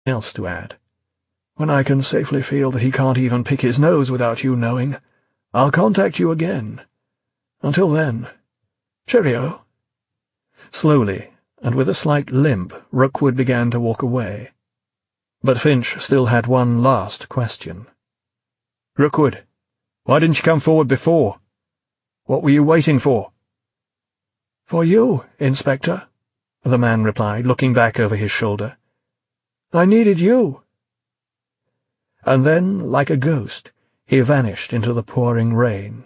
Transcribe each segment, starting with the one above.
else to add. "When I can safely feel that he can't even pick his nose without you knowing, I'll contact you again. Until then, cheerio." Slowly, and with a slight limp, Rookwood began to walk away. But Finch still had one last question. "Rookwood, why didn't you come forward before? What were you waiting for?" "For you, Inspector," the man replied, looking back over his shoulder. "I needed you." And then, like a ghost, he vanished into the pouring rain.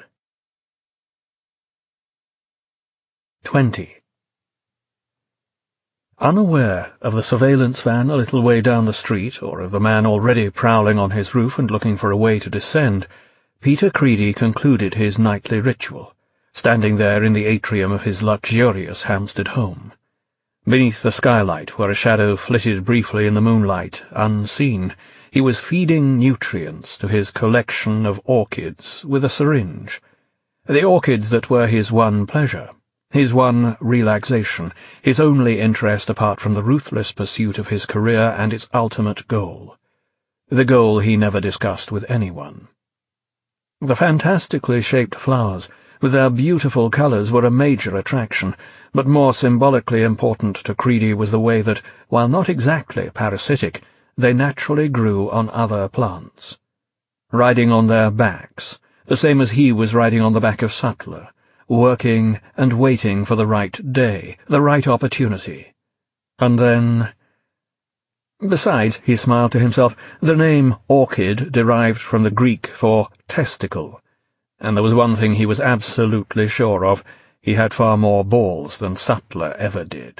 20. Unaware of the surveillance van a little way down the street, or of the man already prowling on his roof and looking for a way to descend, Peter Creedy concluded his nightly ritual, standing there in the atrium of his luxurious Hampstead home. Beneath the skylight, where a shadow flitted briefly in the moonlight, unseen, he was feeding nutrients to his collection of orchids with a syringe. The orchids that were his one pleasure, his one relaxation, his only interest apart from the ruthless pursuit of his career and its ultimate goal. The goal he never discussed with anyone. The fantastically shaped flowers, with their beautiful colours, were a major attraction, but more symbolically important to Creedy was the way that, while not exactly parasitic, they naturally grew on other plants. Riding on their backs, the same as he was riding on the back of Sutler, working and waiting for the right day, the right opportunity. And then— Besides, he smiled to himself, the name orchid derived from the Greek for testicle, and there was one thing he was absolutely sure of: he had far more balls than Sutler ever did.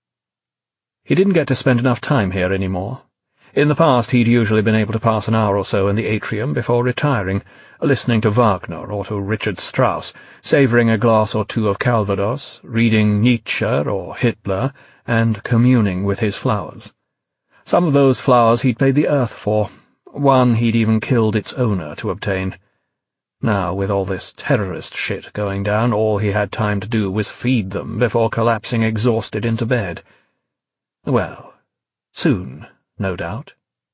He didn't get to spend enough time here any more. In the past he'd usually been able to pass an hour or so in the atrium before retiring, listening to Wagner or to Richard Strauss, savouring a glass or two of Calvados, reading Nietzsche or Hitler, and communing with his flowers. Some of those flowers he'd paid the earth for. One he'd even killed its owner to obtain. Now, with all this terrorist shit going down, all he had time to do was feed them before collapsing exhausted into bed. Well, soon, no doubt.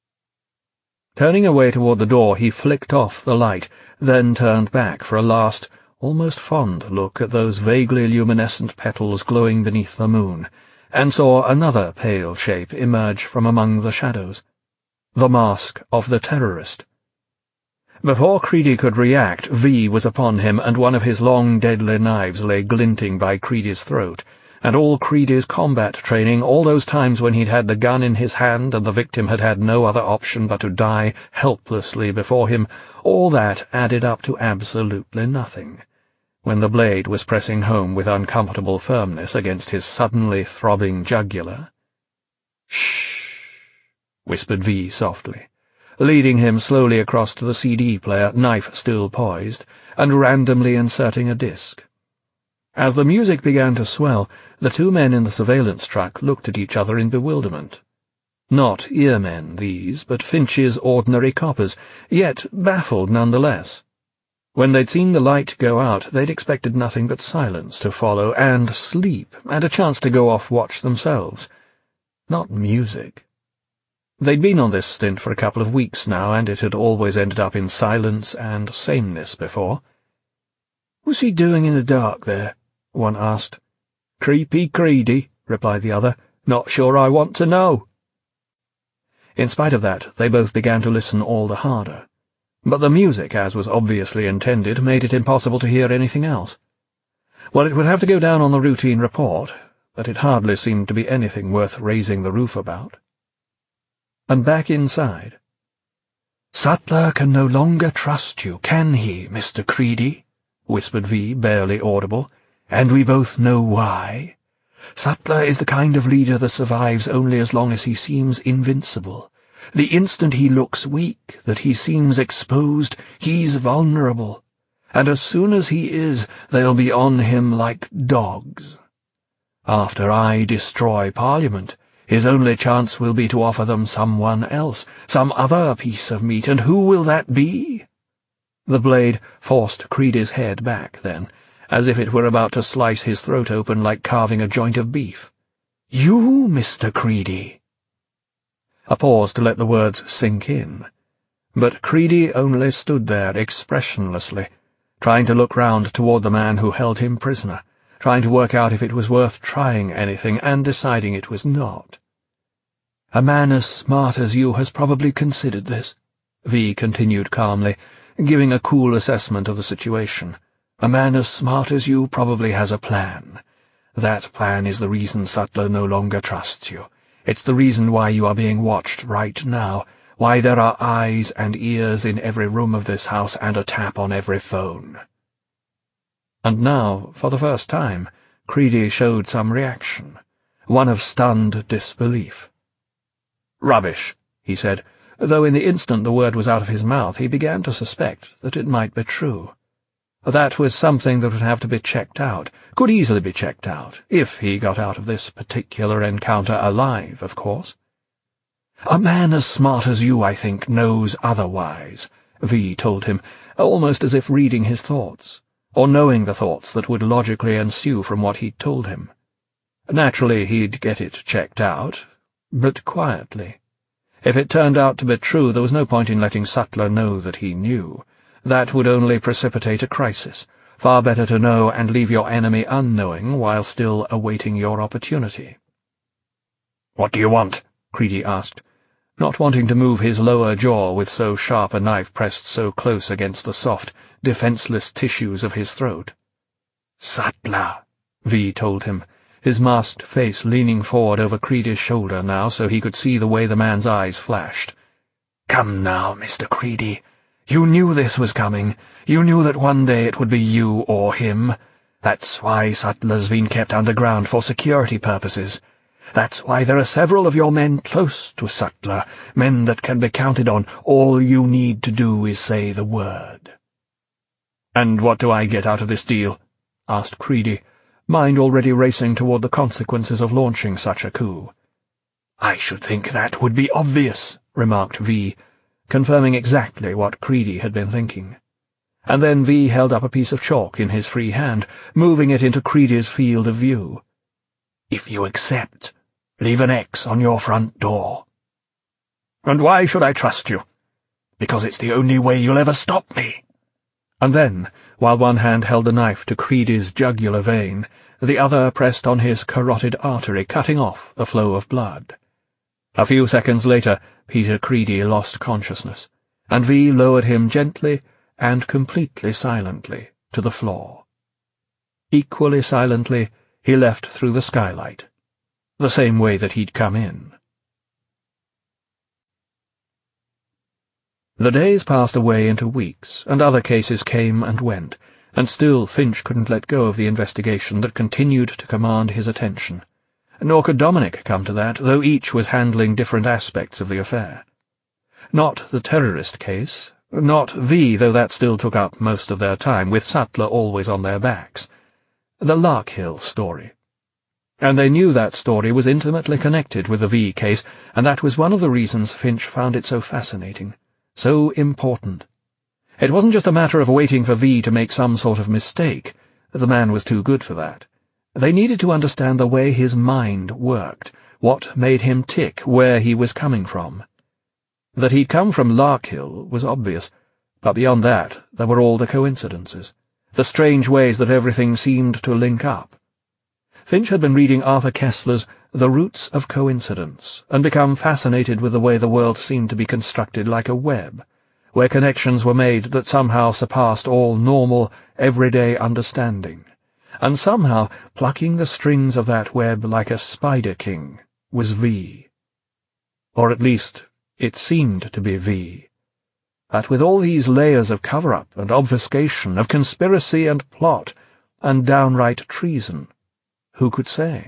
Turning away toward the door, he flicked off the light, then turned back for a last, almost fond look at those vaguely luminescent petals glowing beneath the moon, and saw another pale shape emerge from among the shadows. The mask of the terrorist. Before Creedy could react, V was upon him, and one of his long, deadly knives lay glinting by Creedy's throat, and all Creedy's combat training, all those times when he'd had the gun in his hand and the victim had had no other option but to die helplessly before him, all that added up to absolutely nothing, when the blade was pressing home with uncomfortable firmness against his suddenly throbbing jugular. "Shh," whispered V softly, leading him slowly across to the CD player, knife still poised, and randomly inserting a disc. As the music began to swell, the two men in the surveillance truck looked at each other in bewilderment. Not earmen, these, but Finch's ordinary coppers, yet baffled nonetheless. When they'd seen the light go out, they'd expected nothing but silence to follow, and sleep, and a chance to go off watch themselves. Not music. They'd been on this stint for a couple of weeks now, and it had always ended up in silence and sameness before. "What's he doing in the dark there?" one asked. "Creepy Creedy," replied the other. "Not sure I want to know." In spite of that, they both began to listen all the harder. But the music, as was obviously intended, made it impossible to hear anything else. Well, it would have to go down on the routine report, but it hardly seemed to be anything worth raising the roof about. And back inside. "Sutler can no longer trust you, can he, Mr. Creedy?" whispered V, barely audible. "And we both know why. Sutler is the kind of leader that survives only as long as he seems invincible. The instant he looks weak, that he seems exposed, he's vulnerable. And as soon as he is, they'll be on him like dogs. After I destroy Parliament, his only chance will be to offer them someone else, some other piece of meat, and who will that be?" The blade forced Creedy's head back then, as if it were about to slice his throat open like carving a joint of beef. "You, Mr. Creedy." A pause to let the words sink in. But Creedy only stood there expressionlessly, trying to look round toward the man who held him prisoner, trying to work out if it was worth trying anything, and deciding it was not. "A man as smart as you has probably considered this," V continued calmly, giving a cool assessment of the situation. "A man as smart as you probably has a plan. That plan is the reason Sattler no longer trusts you. It's the reason why you are being watched right now, why there are eyes and ears in every room of this house and a tap on every phone." And now, for the first time, Creedy showed some reaction, one of stunned disbelief. "Rubbish," he said, though in the instant the word was out of his mouth he began to suspect that it might be true. That was something that would have to be checked out, could easily be checked out, if he got out of this particular encounter alive, of course. "A man as smart as you, I think, knows otherwise," V told him, almost as if reading his thoughts, or knowing the thoughts that would logically ensue from what he'd told him. Naturally, he'd get it checked out, but quietly. If it turned out to be true, there was no point in letting Sattler know that he knew. That would only precipitate a crisis. Far better to know and leave your enemy unknowing while still awaiting your opportunity. "What do you want?" Creedy asked, not wanting to move his lower jaw with so sharp a knife pressed so close against the soft, defenseless tissues of his throat. "Sattler," V told him, his masked face leaning forward over Creedy's shoulder now so he could see the way the man's eyes flashed. "Come now, Mr. Creedy. You knew this was coming. You knew that one day it would be you or him. That's why Sattler's been kept underground for security purposes. That's why there are several of your men close to Sattler, men that can be counted on. All you need to do is say the word." "And what do I get out of this deal?" asked Creedy, mind already racing toward the consequences of launching such a coup. "I should think that would be obvious," remarked V, confirming exactly what Creedy had been thinking. And then V held up a piece of chalk in his free hand, moving it into Creedy's field of view. "If you accept, leave an X on your front door." "And why should I trust you?" "Because it's the only way you'll ever stop me." And then, while one hand held the knife to Creedy's jugular vein, the other pressed on his carotid artery, cutting off the flow of blood. A few seconds later, Peter Creedy lost consciousness, and V lowered him gently and completely silently to the floor. Equally silently, he left through the skylight, the same way that he'd come in. The days passed away into weeks, and other cases came and went, and still Finch couldn't let go of the investigation that continued to command his attention. Nor could Dominic come to that, though each was handling different aspects of the affair. Not the terrorist case, not V, though that still took up most of their time, with Sattler always on their backs. The Larkhill story. And they knew that story was intimately connected with the V case, and that was one of the reasons Finch found it so fascinating, so important. It wasn't just a matter of waiting for V to make some sort of mistake. The man was too good for that. They needed to understand the way his mind worked, what made him tick, where he was coming from. That he'd come from Larkhill was obvious, but beyond that there were all the coincidences, the strange ways that everything seemed to link up. Finch had been reading Arthur Koestler's The Roots of Coincidence, and become fascinated with the way the world seemed to be constructed like a web, where connections were made that somehow surpassed all normal, everyday understanding. And somehow, plucking the strings of that web like a spider-king, was V. Or at least, it seemed to be V. But with all these layers of cover-up and obfuscation, of conspiracy and plot, and downright treason, who could say?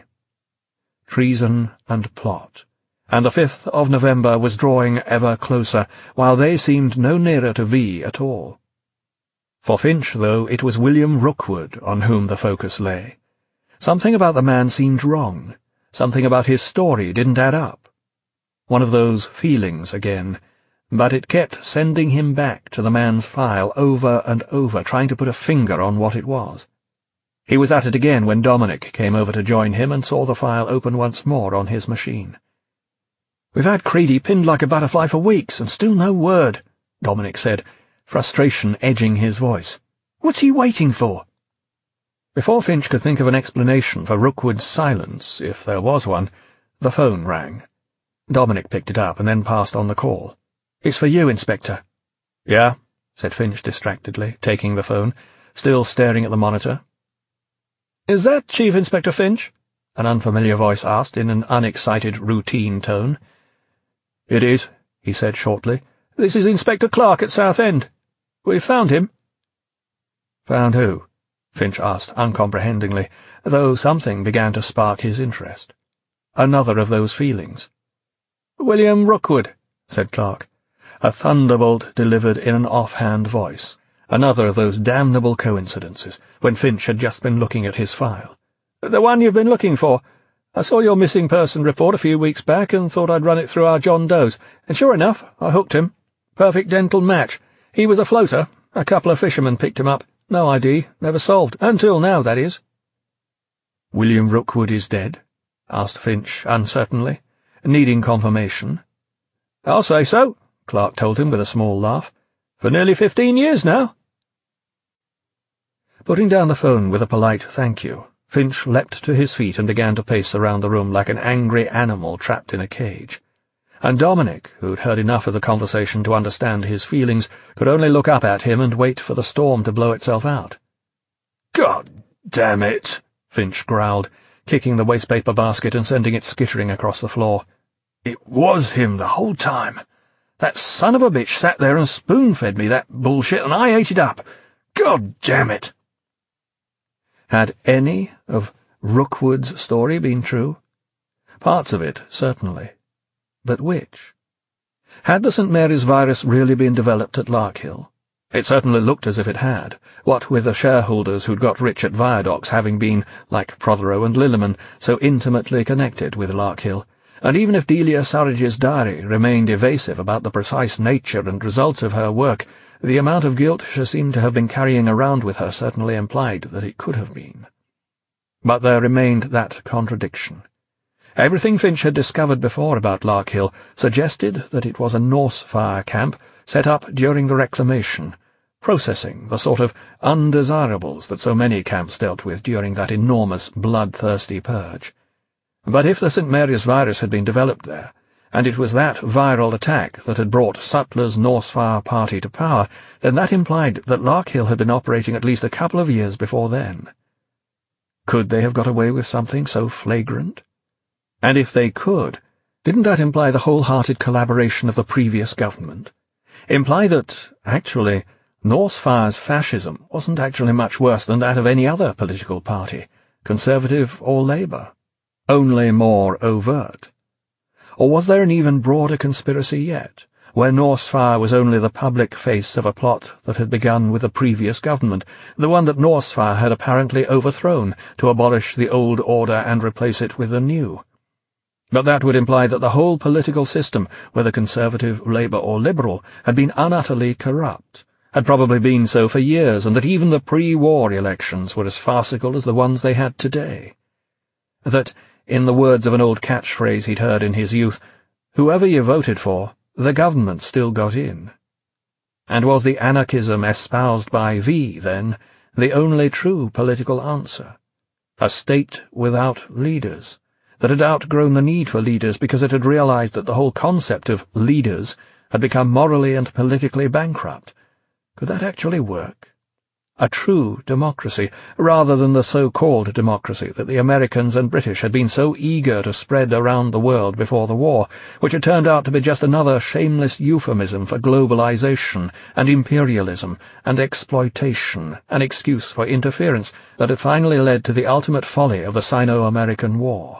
Treason and plot, and the 5th of November was drawing ever closer, while they seemed no nearer to V at all. For Finch, though, it was William Rookwood on whom the focus lay. Something about the man seemed wrong. Something about his story didn't add up. One of those feelings again, but it kept sending him back to the man's file over and over, trying to put a finger on what it was. He was at it again when Dominic came over to join him and saw the file open once more on his machine. "We've had Creedy pinned like a butterfly for weeks, and still no word," Dominic said, frustration edging his voice. "What's he waiting for?" Before Finch could think of an explanation for Rookwood's silence, if there was one, the phone rang. Dominic picked it up and then passed on the call. "It's for you, Inspector." "Yeah," said Finch distractedly, taking the phone, still staring at the monitor. "Is that Chief Inspector Finch?" an unfamiliar voice asked in an unexcited, routine tone. "It is," he said shortly. "This is Inspector Clark at Southend. We've found him." "Found who?" Finch asked uncomprehendingly, though something began to spark his interest. Another of those feelings. "William Rookwood," said Clark, a thunderbolt delivered in an offhand voice. Another of those damnable coincidences, when Finch had just been looking at his file. "The one you've been looking for. I saw your missing person report a few weeks back and thought I'd run it through our John Does, and sure enough, I hooked him. Perfect dental match. He was a floater. A couple of fishermen picked him up. No ID, never solved. Until now, that is." "William Rookwood is dead?" asked Finch uncertainly, needing confirmation. "I'll say so," Clark told him with a small laugh. "For nearly 15 years now." Putting down the phone with a polite thank you, Finch leapt to his feet and began to pace around the room like an angry animal trapped in a cage. And Dominic, who'd heard enough of the conversation to understand his feelings, could only look up at him and wait for the storm to blow itself out. "God damn it," Finch growled, kicking the wastepaper basket and sending it skittering across the floor. "It was him the whole time. That son of a bitch sat there and spoon-fed me that bullshit, and I ate it up. God damn it." Had any of Rookwood's story been true? Parts of it, certainly. But which? Had the St. Mary's virus really been developed at Larkhill? It certainly looked as if it had, what with the shareholders who'd got rich at Viadocs having been, like Prothero and Lilliman, so intimately connected with Larkhill, and even if Delia Surridge's diary remained evasive about the precise nature and results of her work, the amount of guilt she seemed to have been carrying around with her certainly implied that it could have been. But there remained that contradiction. Everything Finch had discovered before about Larkhill suggested that it was a Norse fire camp set up during the Reclamation, processing the sort of undesirables that so many camps dealt with during that enormous, bloodthirsty purge. But if the St. Mary's virus had been developed there, and it was that viral attack that had brought Sutler's Norse Fire Party to power, then that implied that Larkhill had been operating at least a couple of years before then. Could they have got away with something so flagrant? And if they could, didn't that imply the wholehearted collaboration of the previous government? Imply that, actually, Norse Fire's fascism wasn't actually much worse than that of any other political party, Conservative or Labour, only more overt? Or was there an even broader conspiracy yet, where Norse Fire was only the public face of a plot that had begun with the previous government, the one that Norse Fire had apparently overthrown to abolish the old order and replace it with the new? But that would imply that the whole political system, whether Conservative, Labour or Liberal, had been unutterly corrupt, had probably been so for years, and that even the pre-war elections were as farcical as the ones they had today. That, in the words of an old catchphrase he'd heard in his youth, whoever you voted for, the government still got in. And was the anarchism espoused by V, then, the only true political answer? A state without leaders, that had outgrown the need for leaders because it had realized that the whole concept of leaders had become morally and politically bankrupt. Could that actually work? A true democracy, rather than the so-called democracy that the Americans and British had been so eager to spread around the world before the war, which had turned out to be just another shameless euphemism for globalization and imperialism and exploitation, an excuse for interference that had finally led to the ultimate folly of the Sino-American War.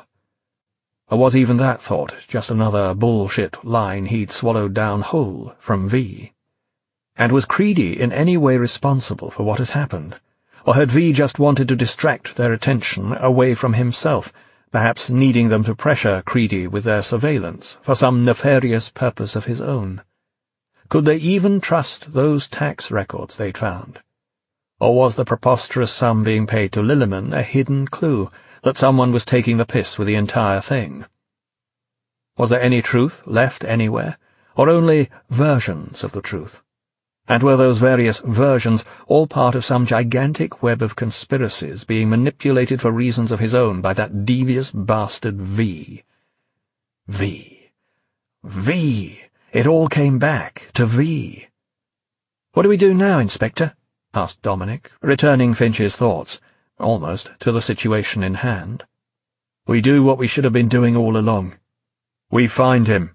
Or was even that thought just another bullshit line he'd swallowed down whole from V? And was Creedy in any way responsible for what had happened? Or had V just wanted to distract their attention away from himself, perhaps needing them to pressure Creedy with their surveillance for some nefarious purpose of his own? Could they even trust those tax records they'd found? Or was the preposterous sum being paid to Lilliman a hidden clue that someone was taking the piss with the entire thing? Was there any truth left anywhere, or only versions of the truth? And were those various versions all part of some gigantic web of conspiracies being manipulated for reasons of his own by that devious bastard V? V. V. It all came back to V. "What do we do now, Inspector?" asked Dominic, returning Finch's thoughts, almost to the situation in hand. "We do what we should have been doing all along. We find him."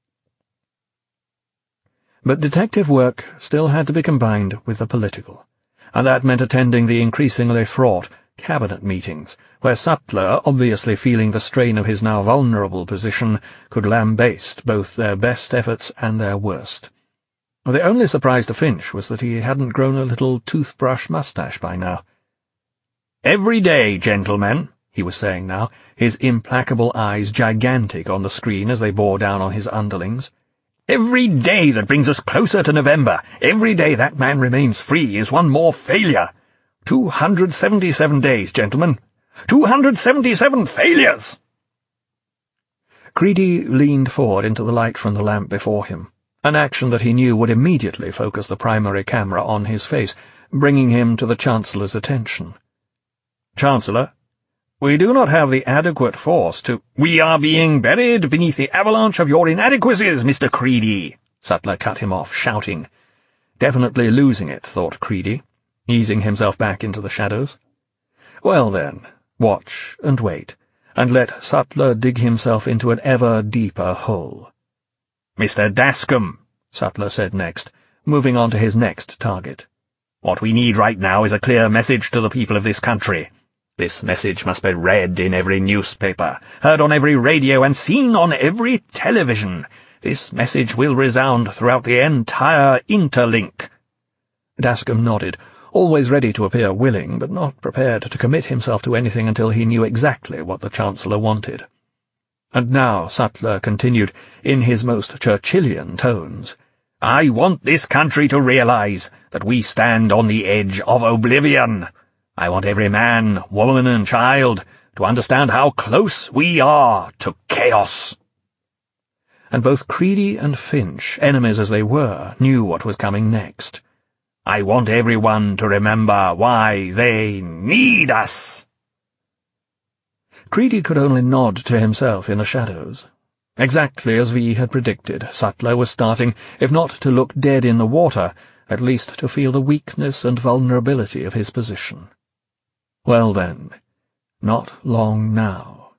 But detective work still had to be combined with the political, and that meant attending the increasingly fraught cabinet meetings, where Sattler, obviously feeling the strain of his now vulnerable position, could lambaste both their best efforts and their worst. The only surprise to Finch was that he hadn't grown a little toothbrush moustache by now. "Every day, gentlemen," he was saying now, his implacable eyes gigantic on the screen as they bore down on his underlings. "Every day that brings us closer to November, every day that man remains free is one more failure. 277 days, gentlemen. 277 failures!" Creedy leaned forward into the light from the lamp before him, an action that he knew would immediately focus the primary camera on his face, bringing him to the Chancellor's attention. "Chancellor, we do not have the adequate force to—" "We are being buried beneath the avalanche of your inadequacies, Mr. Creedy," Sattler cut him off, shouting. Definitely losing it, thought Creedy, easing himself back into the shadows. Well then, watch and wait, and let Sattler dig himself into an ever deeper hole. "Mr. Dascombe," Sattler said next, moving on to his next target. "What we need right now is a clear message to the people of this country. This message must be read in every newspaper, heard on every radio, and seen on every television. This message will resound throughout the entire interlink." Dascombe nodded, always ready to appear willing, but not prepared to commit himself to anything until he knew exactly what the Chancellor wanted. And now Sattler continued, in his most Churchillian tones, "I want this country to realize that we stand on the edge of oblivion. I want every man, woman, and child to understand how close we are to chaos." And both Creedy and Finch, enemies as they were, knew what was coming next. "I want everyone to remember why they need us." Creedy could only nod to himself in the shadows. Exactly as V had predicted, Sattler was starting, if not to look dead in the water, at least to feel the weakness and vulnerability of his position. Well then, not long now.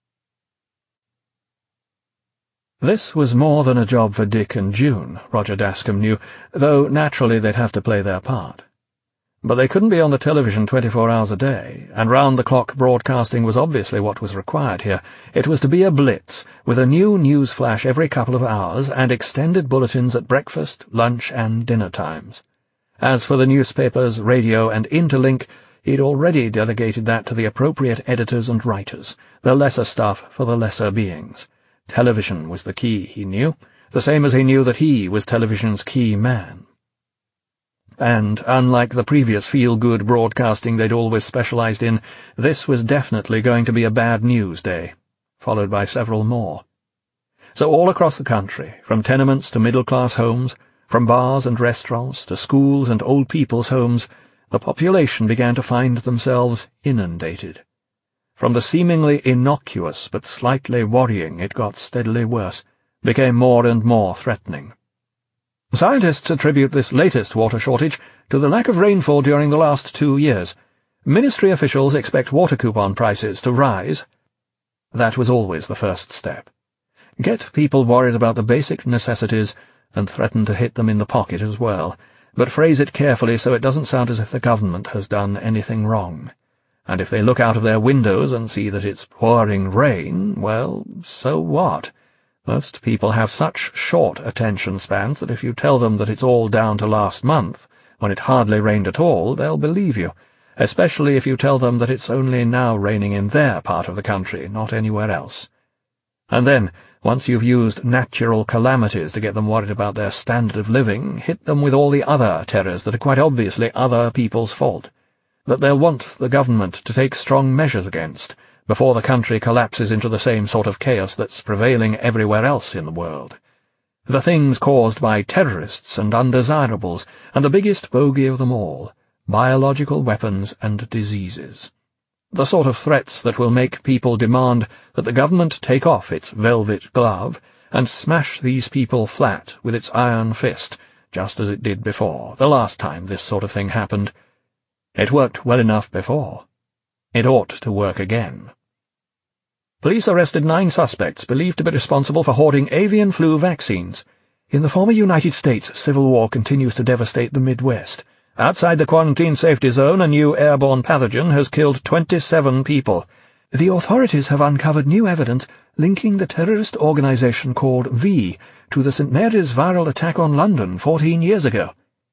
This was more than a job for Dick and June, Roger Dascombe knew, though naturally they'd have to play their part. But they couldn't be on the television 24 hours a day, and round-the-clock broadcasting was obviously what was required here. It was to be a blitz, with a new news flash every couple of hours, and extended bulletins at breakfast, lunch, and dinner times. As for the newspapers, radio, and interlink, he'd already delegated that to the appropriate editors and writers, the lesser stuff for the lesser beings. Television was the key, he knew, the same as he knew that he was television's key man. And, unlike the previous feel-good broadcasting they'd always specialized in, this was definitely going to be a bad news day, followed by several more. So all across the country, from tenements to middle-class homes, from bars and restaurants to schools and old people's homes, the population began to find themselves inundated. From the seemingly innocuous but slightly worrying, it got steadily worse, became more and more threatening. Scientists attribute this latest water shortage to the lack of rainfall during the last 2 years. Ministry officials expect water coupon prices to rise. That was always the first step. Get people worried about the basic necessities and threaten to hit them in the pocket as well, but phrase it carefully so it doesn't sound as if the government has done anything wrong. And if they look out of their windows and see that it's pouring rain, well, so what? Most people have such short attention spans that if you tell them that it's all down to last month, when it hardly rained at all, they'll believe you, especially if you tell them that it's only now raining in their part of the country, not anywhere else. And then, once you've used natural calamities to get them worried about their standard of living, hit them with all the other terrors that are quite obviously other people's fault, that they'll want the government to take strong measures against, before the country collapses into the same sort of chaos that's prevailing everywhere else in the world. The things caused by terrorists and undesirables, and the biggest bogey of them all, biological weapons and diseases. The sort of threats that will make people demand that the government take off its velvet glove and smash these people flat with its iron fist, just as it did before, the last time this sort of thing happened. It worked well enough before. It ought to work again. Police arrested 9 suspects believed to be responsible for hoarding avian flu vaccines. In the former United States, civil war continues to devastate the Midwest. Outside the quarantine safety zone, a new airborne pathogen has killed 27 people. The authorities have uncovered new evidence linking the terrorist organization called V to the St. Mary's viral attack on London 14 years ago.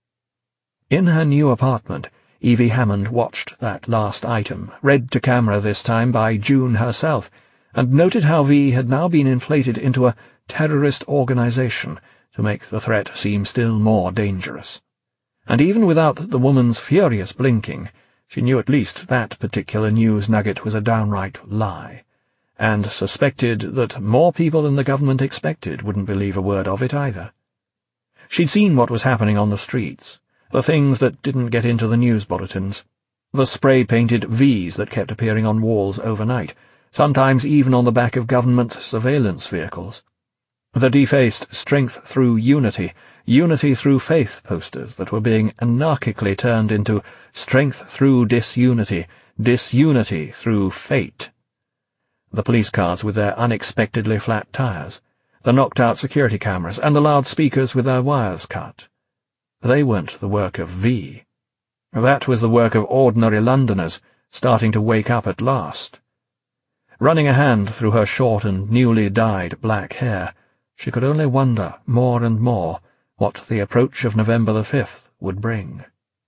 In her new apartment, Evie Hammond watched that last item, read to camera this time by June herself, and noted how V had now been inflated into a terrorist organization to make the threat seem still more dangerous. And even without the woman's furious blinking, she knew at least that particular news nugget was a downright lie, and suspected that more people than the government expected wouldn't believe a word of it either. She'd seen what was happening on the streets, the things that didn't get into the news bulletins, the spray-painted V's that kept appearing on walls overnight, sometimes even on the back of government surveillance vehicles. The defaced strength through unity, unity through faith posters that were being anarchically turned into strength through disunity, disunity through fate. The police cars with their unexpectedly flat tires, the knocked-out security cameras, and the loudspeakers with their wires cut. They weren't the work of V. That was the work of ordinary Londoners starting to wake up at last. Running a hand through her short and newly dyed black hair, she could only wonder more and more what the approach of November the 5th would bring.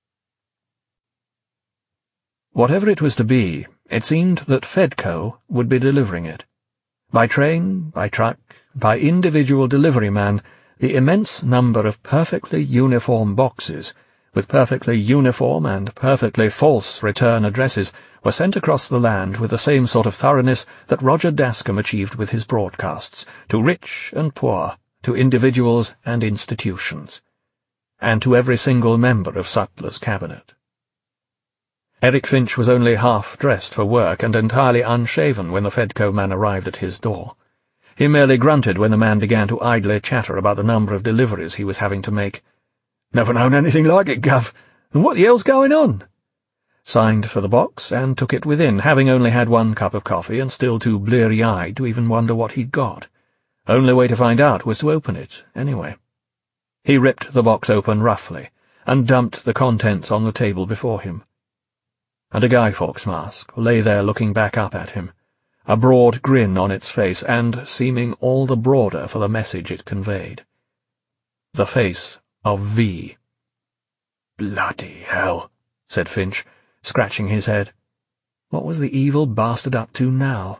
Whatever it was to be, it seemed that Fedco would be delivering it. By train, by truck, by individual delivery man, the immense number of perfectly uniform boxes, with perfectly uniform and perfectly false return addresses, were sent across the land with the same sort of thoroughness that Roger Dascombe achieved with his broadcasts, to rich and poor, to individuals and institutions, and to every single member of Sutler's cabinet. Eric Finch was only half-dressed for work and entirely unshaven when the Fedco man arrived at his door. He merely grunted when the man began to idly chatter about the number of deliveries he was having to make. "Never known anything like it, Gov. And what the hell's going on?" Signed for the box and took it within, having only had 1 cup of coffee and still too bleary-eyed to even wonder what he'd got. Only way to find out was to open it, anyway. He ripped the box open roughly and dumped the contents on the table before him. And a Guy Fawkes mask lay there looking back up at him, a broad grin on its face, and seeming all the broader for the message it conveyed. The face of V. "Bloody hell," said Finch, scratching his head. What was the evil bastard up to now?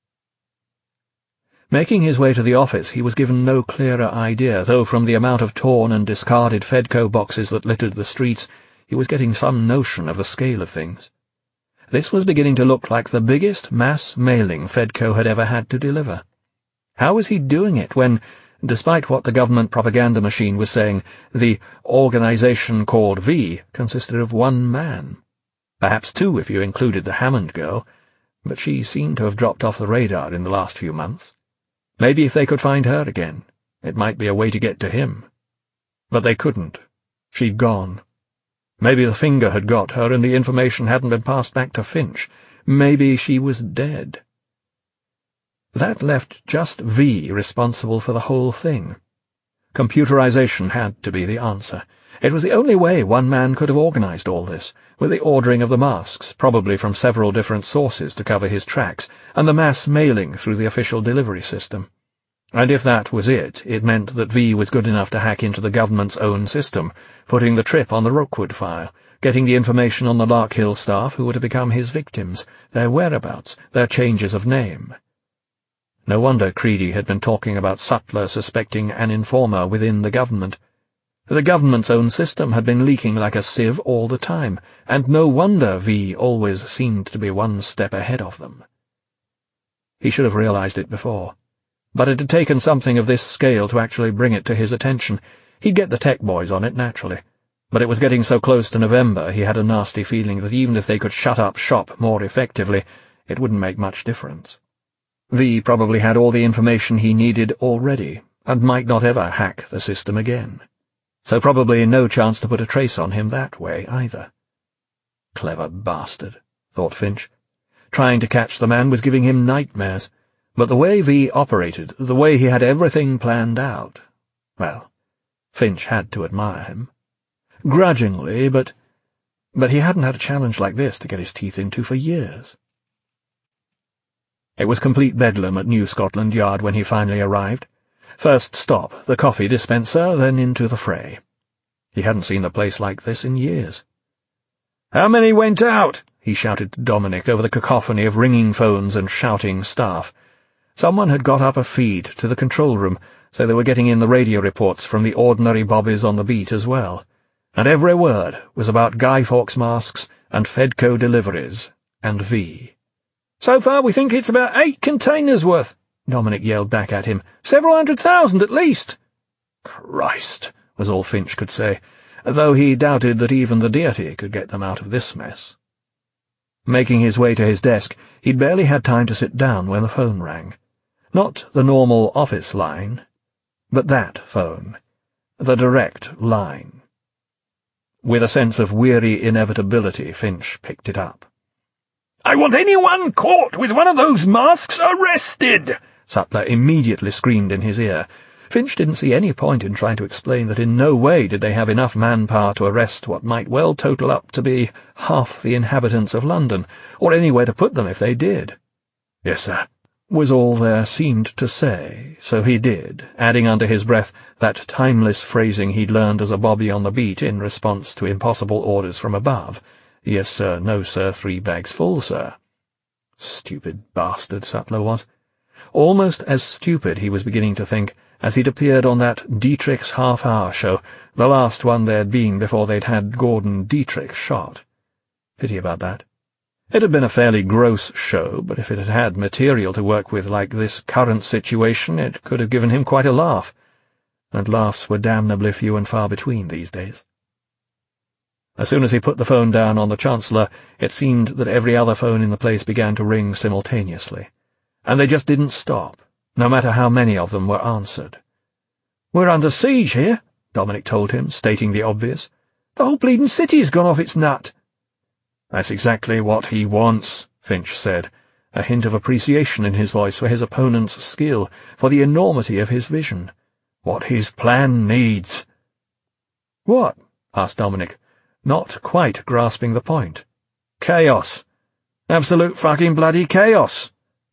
Making his way to the office, he was given no clearer idea, though from the amount of torn and discarded Fedco boxes that littered the streets, he was getting some notion of the scale of things. This was beginning to look like the biggest mass mailing Fedco had ever had to deliver. How was he doing it when, despite what the government propaganda machine was saying, the organization called V consisted of 1 man? Perhaps 2 if you included the Hammond girl, but she seemed to have dropped off the radar in the last few months. Maybe if they could find her again, it might be a way to get to him. But they couldn't. She'd gone. Maybe the finger had got her and the information hadn't been passed back to Finch. Maybe she was dead. That left just V responsible for the whole thing. Computerization had to be the answer. It was the only way 1 man could have organized all this, with the ordering of the masks, probably from several different sources to cover his tracks, and the mass mailing through the official delivery system. And if that was it meant that V was good enough to hack into the government's own system, putting the trip on the Rookwood file, getting the information on the Larkhill staff who were to become his victims, their whereabouts, their changes of name. No wonder Creedy had been talking about Sutler suspecting an informer within the government. The government's own system had been leaking like a sieve all the time, and no wonder V always seemed to be 1 step ahead of them. He should have realized it before. But it had taken something of this scale to actually bring it to his attention. He'd get the tech boys on it, naturally. But it was getting so close to November, he had a nasty feeling that even if they could shut up shop more effectively, it wouldn't make much difference. V probably had all the information he needed already, and might not ever hack the system again. So probably no chance to put a trace on him that way, either. Clever bastard, thought Finch. Trying to catch the man was giving him nightmares, but the way V operated, the way he had everything planned out, well, Finch had to admire him. Grudgingly, but he hadn't had a challenge like this to get his teeth into for years. It was complete bedlam at New Scotland Yard when he finally arrived. First stop, the coffee dispenser, then into the fray. He hadn't seen the place like this in years. "How many went out?" he shouted to Dominic over the cacophony of ringing phones and shouting staff. Someone had got up a feed to the control room, so they were getting in the radio reports from the ordinary bobbies on the beat as well, and every word was about Guy Fawkes masks and Fedco deliveries, and V. "So far we think it's about 8 containers worth," Dominic yelled back at him. "Several 100,000 at least." "Christ," was all Finch could say, though he doubted that even the deity could get them out of this mess. Making his way to his desk, he'd barely had time to sit down when the phone rang. Not the normal office line, but that phone, the direct line. With a sense of weary inevitability, Finch picked it up. "I want anyone caught with one of those masks arrested!" Sutler immediately screamed in his ear. Finch didn't see any point in trying to explain that in no way did they have enough manpower to arrest what might well total up to be half the inhabitants of London, or anywhere to put them if they did. "Yes, sir," was all there seemed to say, so he did, adding under his breath that timeless phrasing he'd learned as a bobby on the beat in response to impossible orders from above. "Yes, sir, no, sir, 3 bags full, sir." Stupid bastard Sutler was. Almost as stupid, he was beginning to think, as he'd appeared on that Dietrich's half-hour show, the last one there'd been before they'd had Gordon Dietrich shot. Pity about that. It had been a fairly gross show, but if it had had material to work with like this current situation, it could have given him quite a laugh. And laughs were damnably few and far between these days. As soon as he put the phone down on the Chancellor, it seemed that every other phone in the place began to ring simultaneously. And they just didn't stop, no matter how many of them were answered. "We're under siege here," Dominic told him, stating the obvious. "The whole bleeding city's gone off its nut." "That's exactly what he wants," Finch said, a hint of appreciation in his voice for his opponent's skill, for the enormity of his vision. "What his plan needs." "What?" asked Dominic, not quite grasping the point. "Chaos. Absolute fucking bloody chaos."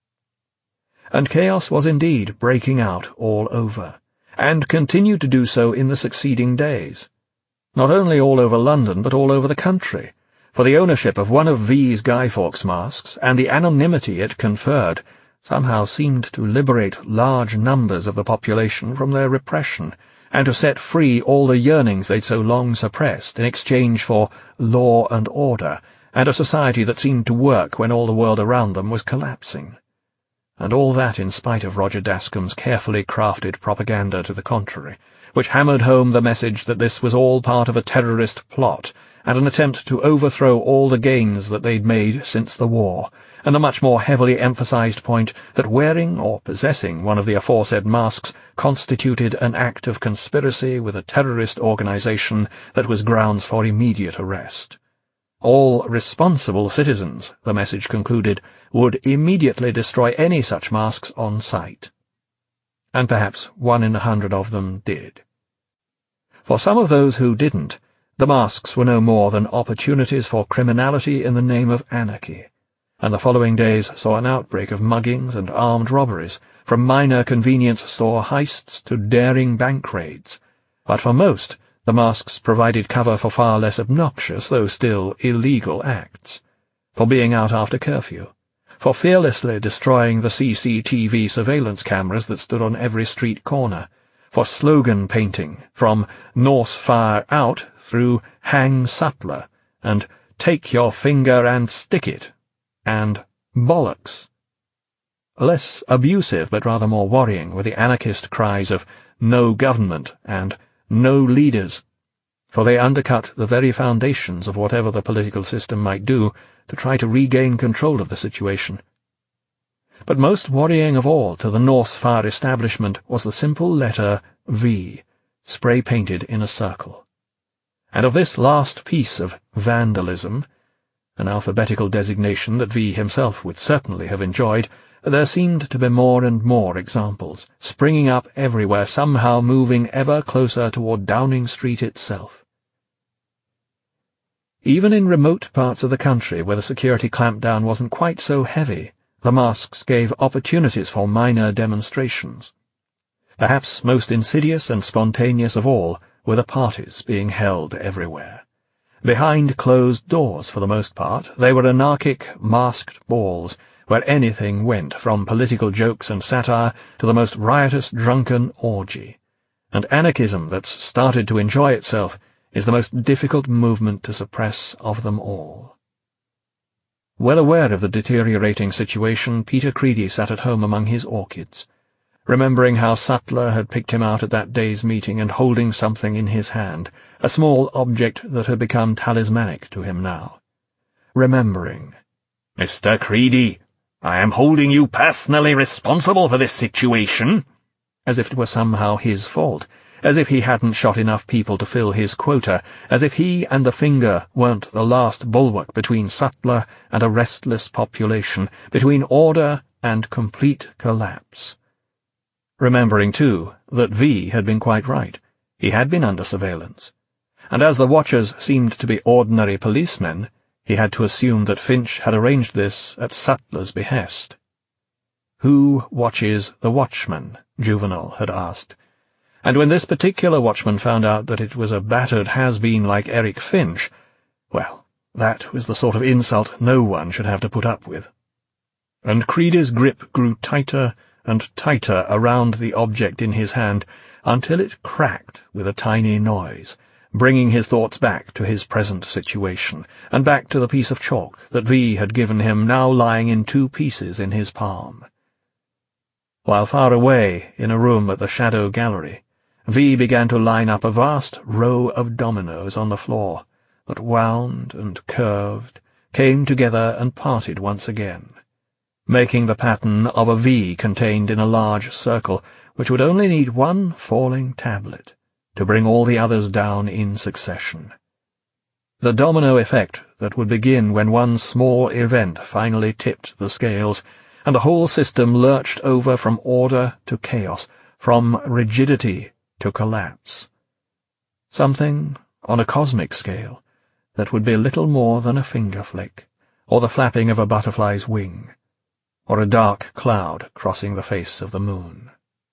And chaos was indeed breaking out all over, and continued to do so in the succeeding days. Not only all over London, but all over the country, for the ownership of one of V's Guy Fawkes masks, and the anonymity it conferred, somehow seemed to liberate large numbers of the population from their repression, and to set free all the yearnings they'd so long suppressed in exchange for law and order, and a society that seemed to work when all the world around them was collapsing. And all that in spite of Roger Dascombe's carefully crafted propaganda to the contrary, which hammered home the message that this was all part of a terrorist plot, and an attempt to overthrow all the gains that they'd made since the war, and the much more heavily emphasized point that wearing or possessing one of the aforesaid masks constituted an act of conspiracy with a terrorist organization that was grounds for immediate arrest. All responsible citizens, the message concluded, would immediately destroy any such masks on sight. And perhaps 1 in 100 of them did. For some of those who didn't, the masks were no more than opportunities for criminality in the name of anarchy, and the following days saw an outbreak of muggings and armed robberies, from minor convenience store heists to daring bank raids. But for most, the masks provided cover for far less obnoxious, though still illegal acts, for being out after curfew, for fearlessly destroying the CCTV surveillance cameras that stood on every street corner, for slogan painting, from Norse Fire Out through Hang Sutler, and Take Your Finger and Stick It, and Bollocks. Less abusive but rather more worrying were the anarchist cries of "no government" and "no leaders," for they undercut the very foundations of whatever the political system might do to try to regain control of the situation. But most worrying of all to the North Fire establishment was the simple letter V, spray-painted in a circle. And of this last piece of vandalism, an alphabetical designation that V himself would certainly have enjoyed, there seemed to be more and more examples, springing up everywhere, somehow moving ever closer toward Downing Street itself. Even in remote parts of the country where the security clampdown wasn't quite so heavy, the masks gave opportunities for minor demonstrations. Perhaps most insidious and spontaneous of all were the parties being held everywhere. Behind closed doors, for the most part, they were anarchic, masked balls, where anything went, from political jokes and satire to the most riotous drunken orgy. And anarchism that's started to enjoy itself is the most difficult movement to suppress of them all. Well aware of the deteriorating situation, Peter Creedy sat at home among his orchids, remembering how Sutler had picked him out at that day's meeting and holding something in his hand, a small object that had become talismanic to him now. Remembering, "Mr. Creedy, I am holding you personally responsible for this situation," as if it were somehow his fault, as if he hadn't shot enough people to fill his quota, as if he and the finger weren't the last bulwark between Sutler and a restless population, between order and complete collapse. Remembering, too, that V had been quite right. He had been under surveillance. And as the watchers seemed to be ordinary policemen, he had to assume that Finch had arranged this at Sutler's behest. Who watches the watchman? Juvenal had asked. And when this particular watchman found out that it was a battered has-been like Eric Finch, well, that was the sort of insult no one should have to put up with. And Creedy's grip grew tighter and tighter around the object in his hand until it cracked with a tiny noise, bringing his thoughts back to his present situation, and back to the piece of chalk that V had given him, now lying in 2 pieces in his palm. While far away, in a room at the Shadow Gallery, V began to line up a vast row of dominoes on the floor that wound and curved, came together and parted once again, making the pattern of a V contained in a large circle which would only need one falling tablet to bring all the others down in succession. The domino effect that would begin when one small event finally tipped the scales, and the whole system lurched over from order to chaos, from rigidity to collapse. Something on a cosmic scale that would be little more than a finger flick, or the flapping of a butterfly's wing, or a dark cloud crossing the face of the moon.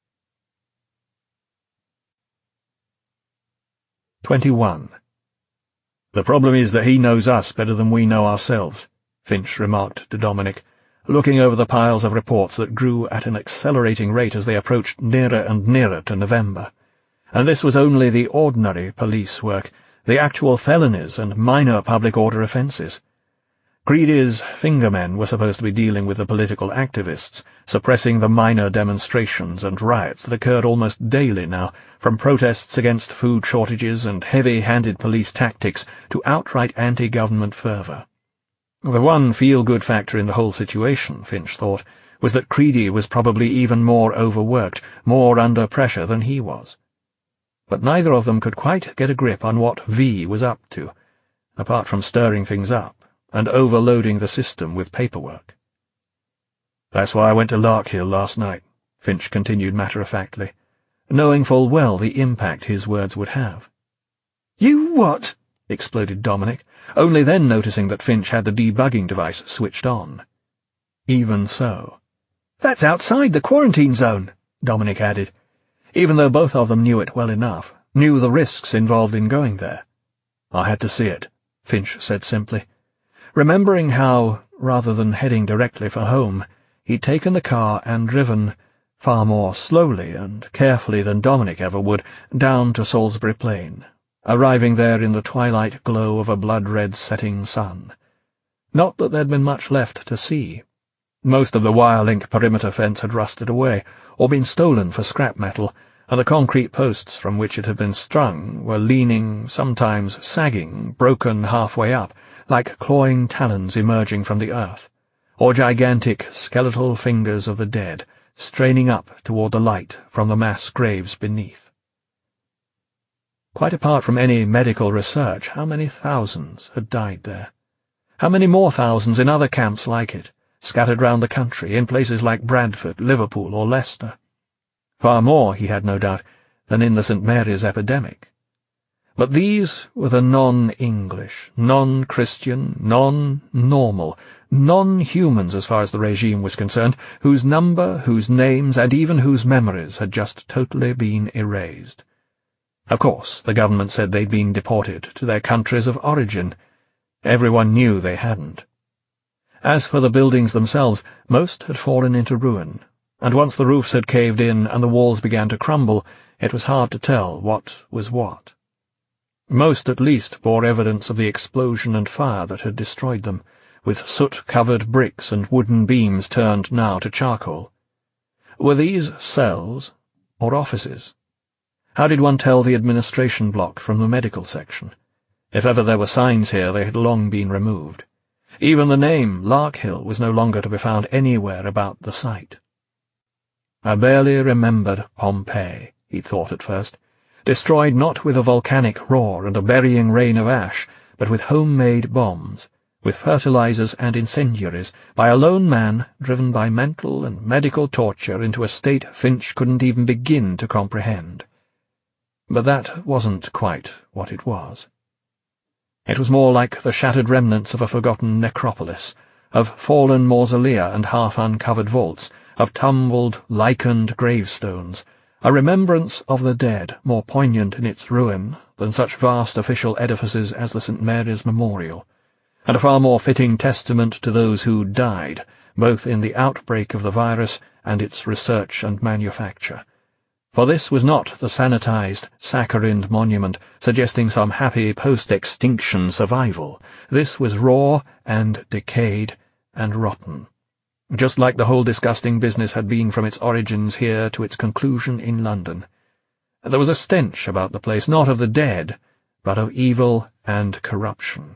21. "The problem is that he knows us better than we know ourselves," Finch remarked to Dominic, looking over the piles of reports that grew at an accelerating rate as they approached nearer and nearer to November. And this was only the ordinary police work, the actual felonies and minor public order offences. Creedy's fingermen were supposed to be dealing with the political activists, suppressing the minor demonstrations and riots that occurred almost daily now, from protests against food shortages and heavy-handed police tactics to outright anti-government fervour. The one feel-good factor in the whole situation, Finch thought, was that Creedy was probably even more overworked, more under pressure than he was. But neither of them could quite get a grip on what V was up to, apart from stirring things up and overloading the system with paperwork. "That's why I went to Larkhill last night," Finch continued matter-of-factly, knowing full well the impact his words would have. "You what?" exploded Dominic, only then noticing that Finch had the debugging device switched on. Even so. "That's outside the quarantine zone," Dominic added, even though both of them knew it well enough, knew the risks involved in going there. "I had to see it," Finch said simply, remembering how, rather than heading directly for home, he'd taken the car and driven, far more slowly and carefully than Dominic ever would, down to Salisbury Plain, arriving there in the twilight glow of a blood-red setting sun. Not that there'd been much left to see. Most of the wire-link perimeter fence had rusted away, or been stolen for scrap metal, and the concrete posts from which it had been strung were leaning, sometimes sagging, broken halfway up, like clawing talons emerging from the earth, or gigantic skeletal fingers of the dead, straining up toward the light from the mass graves beneath. Quite apart from any medical research, how many thousands had died there? How many more thousands in other camps like it, scattered round the country, in places like Bradford, Liverpool, or Leicester? Far more, he had no doubt, than in the St. Mary's epidemic. But these were the non-English, non-Christian, non-normal, non-humans as far as the regime was concerned, whose number, whose names, and even whose memories had just totally been erased. Of course, the government said they'd been deported to their countries of origin. Everyone knew they hadn't. As for the buildings themselves, most had fallen into ruin, and once the roofs had caved in and the walls began to crumble, it was hard to tell what was what. Most, at least, bore evidence of the explosion and fire that had destroyed them, with soot-covered bricks and wooden beams turned now to charcoal. Were these cells or offices? How did one tell the administration block from the medical section? If ever there were signs here, they had long been removed. Even the name, Larkhill, was no longer to be found anywhere about the site. I barely remembered Pompeii, he'd thought at first, destroyed not with a volcanic roar and a burying rain of ash, but with homemade bombs, with fertilizers and incendiaries, by a lone man driven by mental and medical torture into a state Finch couldn't even begin to comprehend. But that wasn't quite what it was. It was more like the shattered remnants of a forgotten necropolis, of fallen mausolea and half-uncovered vaults, of tumbled, lichened gravestones, a remembrance of the dead more poignant in its ruin than such vast official edifices as the St. Mary's Memorial, and a far more fitting testament to those who died, both in the outbreak of the virus and its research and manufacture. For this was not the sanitized, saccharined monument suggesting some happy post-extinction survival. This was raw and decayed and rotten, just like the whole disgusting business had been from its origins here to its conclusion in London. There was a stench about the place, not of the dead, but of evil and corruption.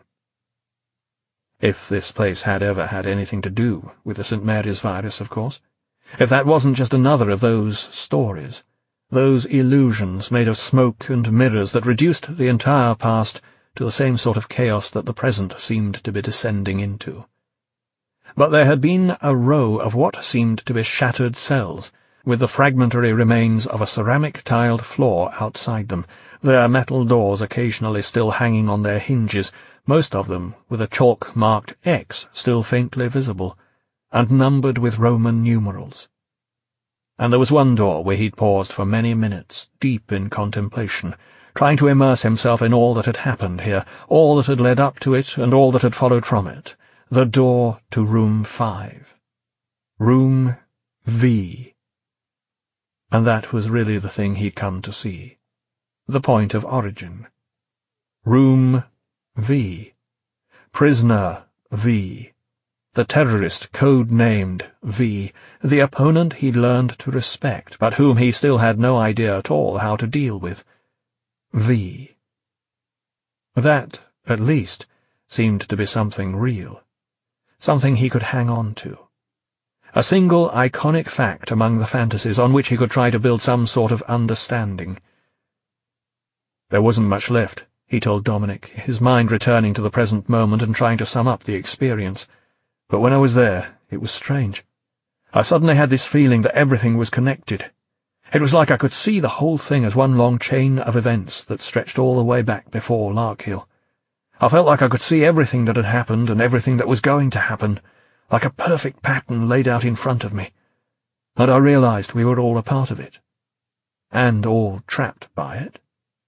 If this place had ever had anything to do with the St. Mary's virus, of course. If that wasn't just another of those stories, those illusions made of smoke and mirrors that reduced the entire past to the same sort of chaos that the present seemed to be descending into. But there had been a row of what seemed to be shattered cells, with the fragmentary remains of a ceramic-tiled floor outside them, their metal doors occasionally still hanging on their hinges, most of them with a chalk-marked X still faintly visible, and numbered with Roman numerals. And there was one door where he'd paused for many minutes, deep in contemplation, trying to immerse himself in all that had happened here, all that had led up to it and all that had followed from it. The door to Room 5. Room V. And that was really the thing he'd come to see. The point of origin. Room V. Prisoner V. The terrorist code-named V. The opponent he'd learned to respect, but whom he still had no idea at all how to deal with. V. That, at least, seemed to be something real. Something he could hang on to. A single iconic fact among the fantasies on which he could try to build some sort of understanding. There wasn't much left, he told Dominic, his mind returning to the present moment and trying to sum up the experience. But when I was there, it was strange. I suddenly had this feeling that everything was connected. It was like I could see the whole thing as one long chain of events that stretched all the way back before Larkhill. I felt like I could see everything that had happened and everything that was going to happen, like a perfect pattern laid out in front of me. And I realized we were all a part of it, and all trapped by it.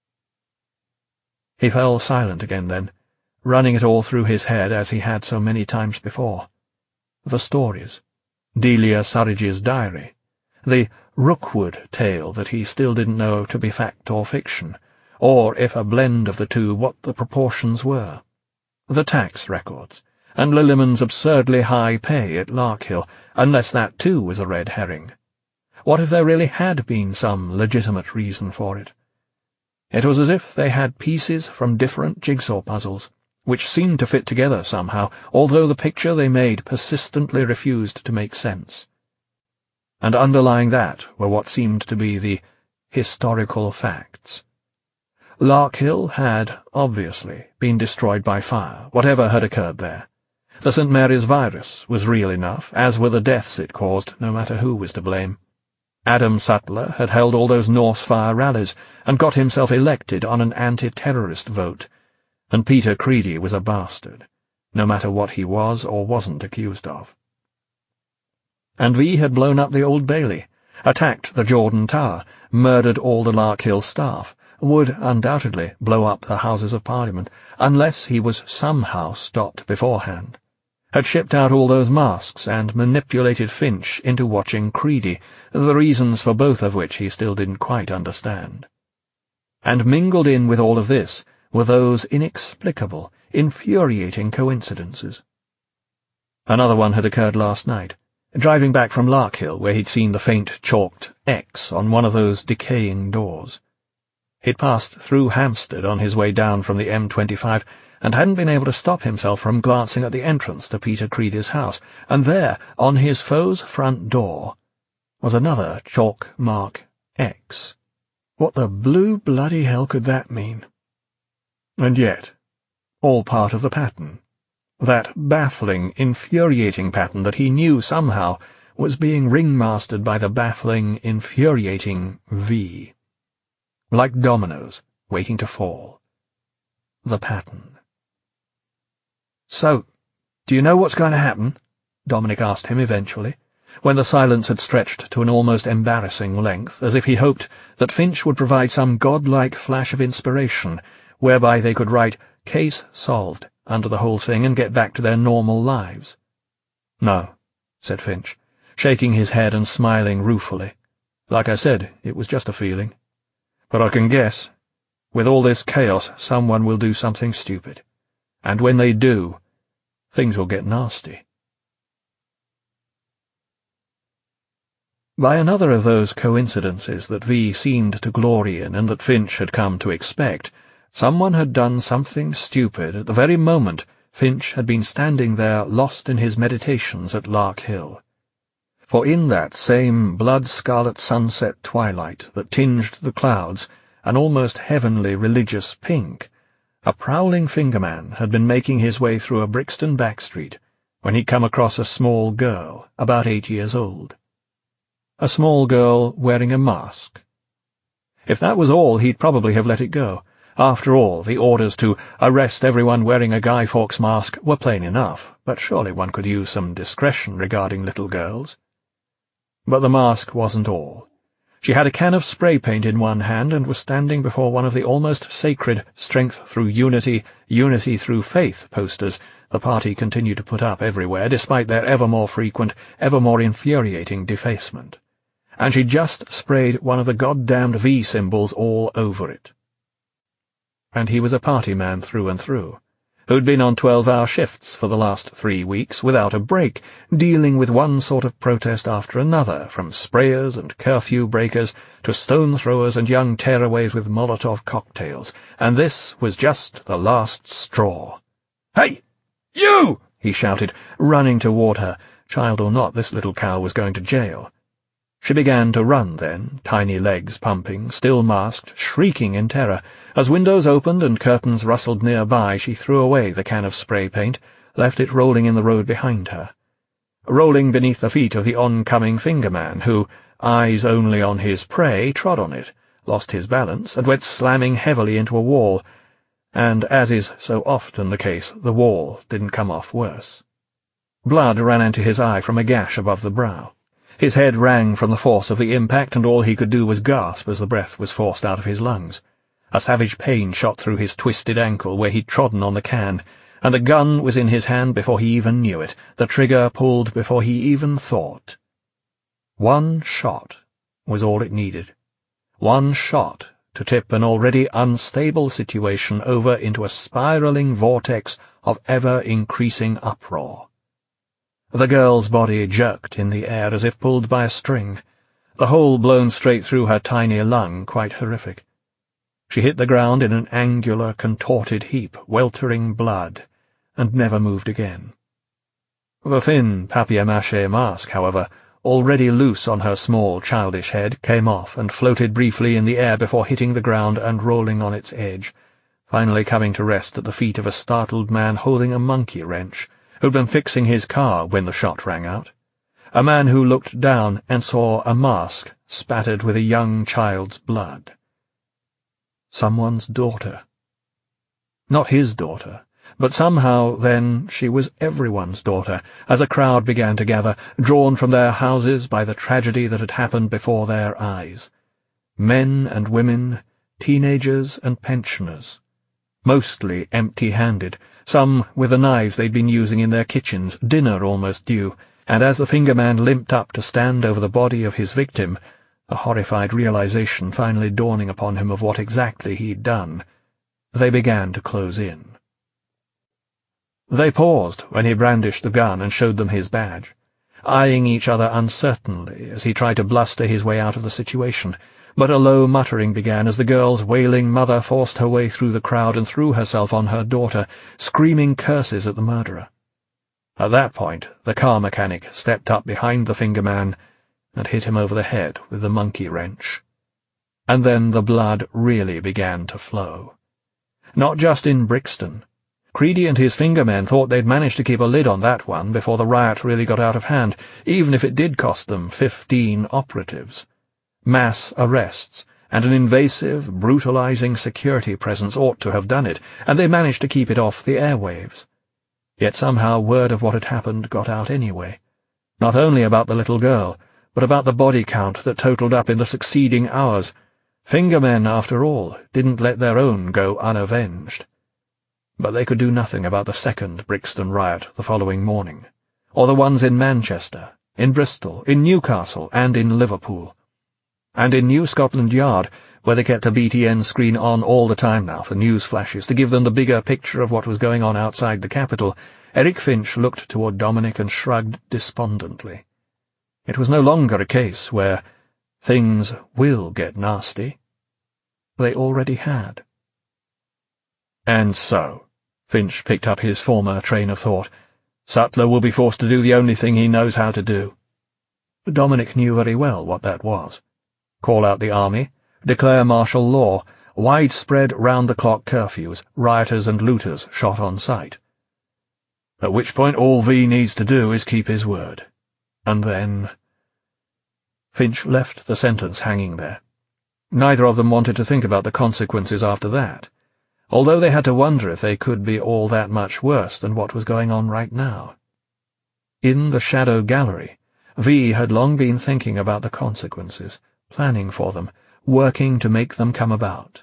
He fell silent again then, running it all through his head as he had so many times before. The stories, Delia Surridge's diary, the Rookwood tale that he still didn't know to be fact or fiction, or, if a blend of the two, what the proportions were. The tax records, and Lilliman's absurdly high pay at Larkhill, unless that too was a red herring. What if there really had been some legitimate reason for it? It was as if they had pieces from different jigsaw puzzles, which seemed to fit together somehow, although the picture they made persistently refused to make sense. And underlying that were what seemed to be the historical facts. Larkhill had, obviously, been destroyed by fire, whatever had occurred there. The St. Mary's virus was real enough, as were the deaths it caused, no matter who was to blame. Adam Sutler had held all those Norse Fire rallies and got himself elected on an anti-terrorist vote, and Peter Creedy was a bastard, no matter what he was or wasn't accused of. And V had blown up the Old Bailey, attacked the Jordan Tower, murdered all the Larkhill staff, would undoubtedly blow up the Houses of Parliament, unless he was somehow stopped beforehand, had shipped out all those masks and manipulated Finch into watching Creedy, the reasons for both of which he still didn't quite understand. And mingled in with all of this were those inexplicable, infuriating coincidences. Another one had occurred last night, driving back from Larkhill, where he'd seen the faint chalked X on one of those decaying doors. He'd passed through Hampstead on his way down from the M25 and hadn't been able to stop himself from glancing at the entrance to Peter Creedy's house, and there, on his foe's front door, was another chalk mark X. What the blue bloody hell could that mean? And yet, all part of the pattern. That baffling, infuriating pattern that he knew somehow was being ringmastered by the baffling, infuriating V. Like dominoes, waiting to fall. The pattern. "So, do you know what's going to happen?" Dominic asked him eventually, when the silence had stretched to an almost embarrassing length, as if he hoped that Finch would provide some godlike flash of inspiration, whereby they could write "case solved" under the whole thing and get back to their normal lives. "No," said Finch, shaking his head and smiling ruefully. "Like I said, it was just a feeling. But I can guess, with all this chaos, someone will do something stupid. And when they do, things will get nasty." By another of those coincidences that V seemed to glory in and that Finch had come to expect, someone had done something stupid at the very moment Finch had been standing there lost in his meditations at Larkhill. For in that same blood-scarlet sunset twilight that tinged the clouds an almost heavenly religious pink, a prowling fingerman had been making his way through a Brixton back street when he'd come across a small girl about 8 years old. A small girl wearing a mask. If that was all, he'd probably have let it go. After all, the orders to arrest everyone wearing a Guy Fawkes mask were plain enough, but surely one could use some discretion regarding little girls. But the mask wasn't all. She had a can of spray paint in one hand and was standing before one of the almost sacred Strength Through Unity, Unity Through Faith posters the party continued to put up everywhere, despite their ever more frequent, ever more infuriating defacement. And she just sprayed one of the goddamned V symbols all over it. And he was a party man through and through, who'd been on 12-hour shifts for the last 3 weeks without a break, dealing with one sort of protest after another, from sprayers and curfew breakers to stone throwers and young tearaways with Molotov cocktails, and this was just the last straw. "Hey, you!" he shouted, running toward her. Child or not, this little cow was going to jail. She began to run then, tiny legs pumping, still masked, shrieking in terror. As windows opened and curtains rustled nearby, she threw away the can of spray paint, left it rolling in the road behind her. Rolling beneath the feet of the oncoming fingerman, who, eyes only on his prey, trod on it, lost his balance, and went slamming heavily into a wall. And, as is so often the case, the wall didn't come off worse. Blood ran into his eye from a gash above the brow. His head rang from the force of the impact, and all he could do was gasp as the breath was forced out of his lungs. A savage pain shot through his twisted ankle where he'd trodden on the can, and the gun was in his hand before he even knew it, the trigger pulled before he even thought. One shot was all it needed. One shot to tip an already unstable situation over into a spiraling vortex of ever-increasing uproar. The girl's body jerked in the air as if pulled by a string, the hole blown straight through her tiny lung quite horrific. She hit the ground in an angular, contorted heap, weltering blood, and never moved again. The thin papier-mâché mask, however, already loose on her small, childish head, came off and floated briefly in the air before hitting the ground and rolling on its edge, finally coming to rest at the feet of a startled man holding a monkey wrench, who'd been fixing his car when the shot rang out. A man who looked down and saw a mask spattered with a young child's blood. Someone's daughter. Not his daughter, but somehow, then, she was everyone's daughter, as a crowd began to gather, drawn from their houses by the tragedy that had happened before their eyes. Men and women, teenagers and pensioners, mostly empty-handed, some with the knives they'd been using in their kitchens, dinner almost due, and as the fingerman limped up to stand over the body of his victim, a horrified realization finally dawning upon him of what exactly he'd done, they began to close in. They paused when he brandished the gun and showed them his badge, eyeing each other uncertainly as he tried to bluster his way out of the situation, but a low muttering began as the girl's wailing mother forced her way through the crowd and threw herself on her daughter, screaming curses at the murderer. At that point, the car mechanic stepped up behind the fingerman and hit him over the head with the monkey wrench. And then the blood really began to flow. Not just in Brixton. Creedy and his fingermen thought they'd managed to keep a lid on that one before the riot really got out of hand, even if it did cost them 15 operatives. Mass arrests and an invasive, brutalizing security presence ought to have done it, and they managed to keep it off the airwaves. Yet somehow word of what had happened got out anyway. Not only about the little girl, but about the body count that totaled up in the succeeding hours. Fingermen, after all, didn't let their own go unavenged. But they could do nothing about the second Brixton riot the following morning, or the ones in Manchester, in Bristol, in Newcastle, and in Liverpool. And in New Scotland Yard, where they kept a BTN screen on all the time now for news flashes to give them the bigger picture of what was going on outside the capital, Eric Finch looked toward Dominic and shrugged despondently. It was no longer a case where things will get nasty. They already had. And so, Finch picked up his former train of thought, Sutler will be forced to do the only thing he knows how to do. Dominic knew very well what that was. Call out the army, declare martial law, widespread round-the-clock curfews, rioters and looters shot on sight. At which point all V needs to do is keep his word. And then... Finch left the sentence hanging there. Neither of them wanted to think about the consequences after that, although they had to wonder if they could be all that much worse than what was going on right now. In the Shadow Gallery, V had long been thinking about the consequences, planning for them, working to make them come about.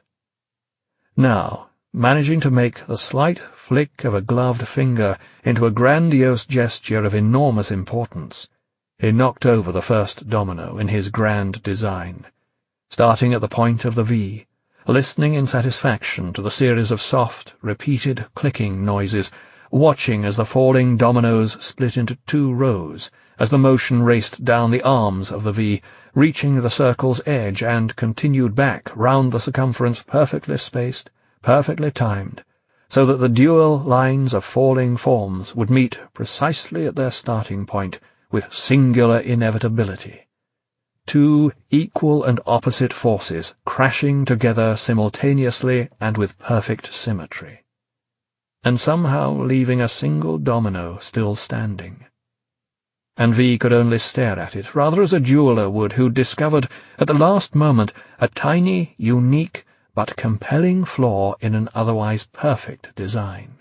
Now, managing to make the slight flick of a gloved finger into a grandiose gesture of enormous importance, he knocked over the first domino in his grand design, starting at the point of the V, listening in satisfaction to the series of soft, repeated clicking noises, watching as the falling dominoes split into 2 rows, as the motion raced down the arms of the V, reaching the circle's edge and continued back round the circumference perfectly spaced, perfectly timed, so that the dual lines of falling forms would meet precisely at their starting point with singular inevitability. 2 equal and opposite forces crashing together simultaneously and with perfect symmetry, and somehow leaving a single domino still standing. And V could only stare at it, rather as a jeweller would who'd discovered, at the last moment, a tiny, unique, but compelling flaw in an otherwise perfect design.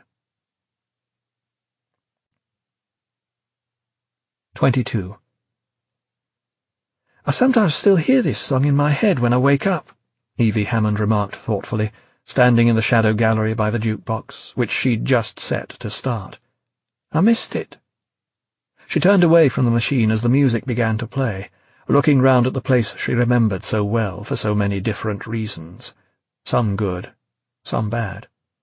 22. I sometimes still hear this song in my head when I wake up, Evie Hammond remarked thoughtfully, standing in the Shadow Gallery by the jukebox, which she'd just set to start. I missed it. She turned away from the machine as the music began to play, looking round at the place she remembered so well for so many different reasons, some good, some bad.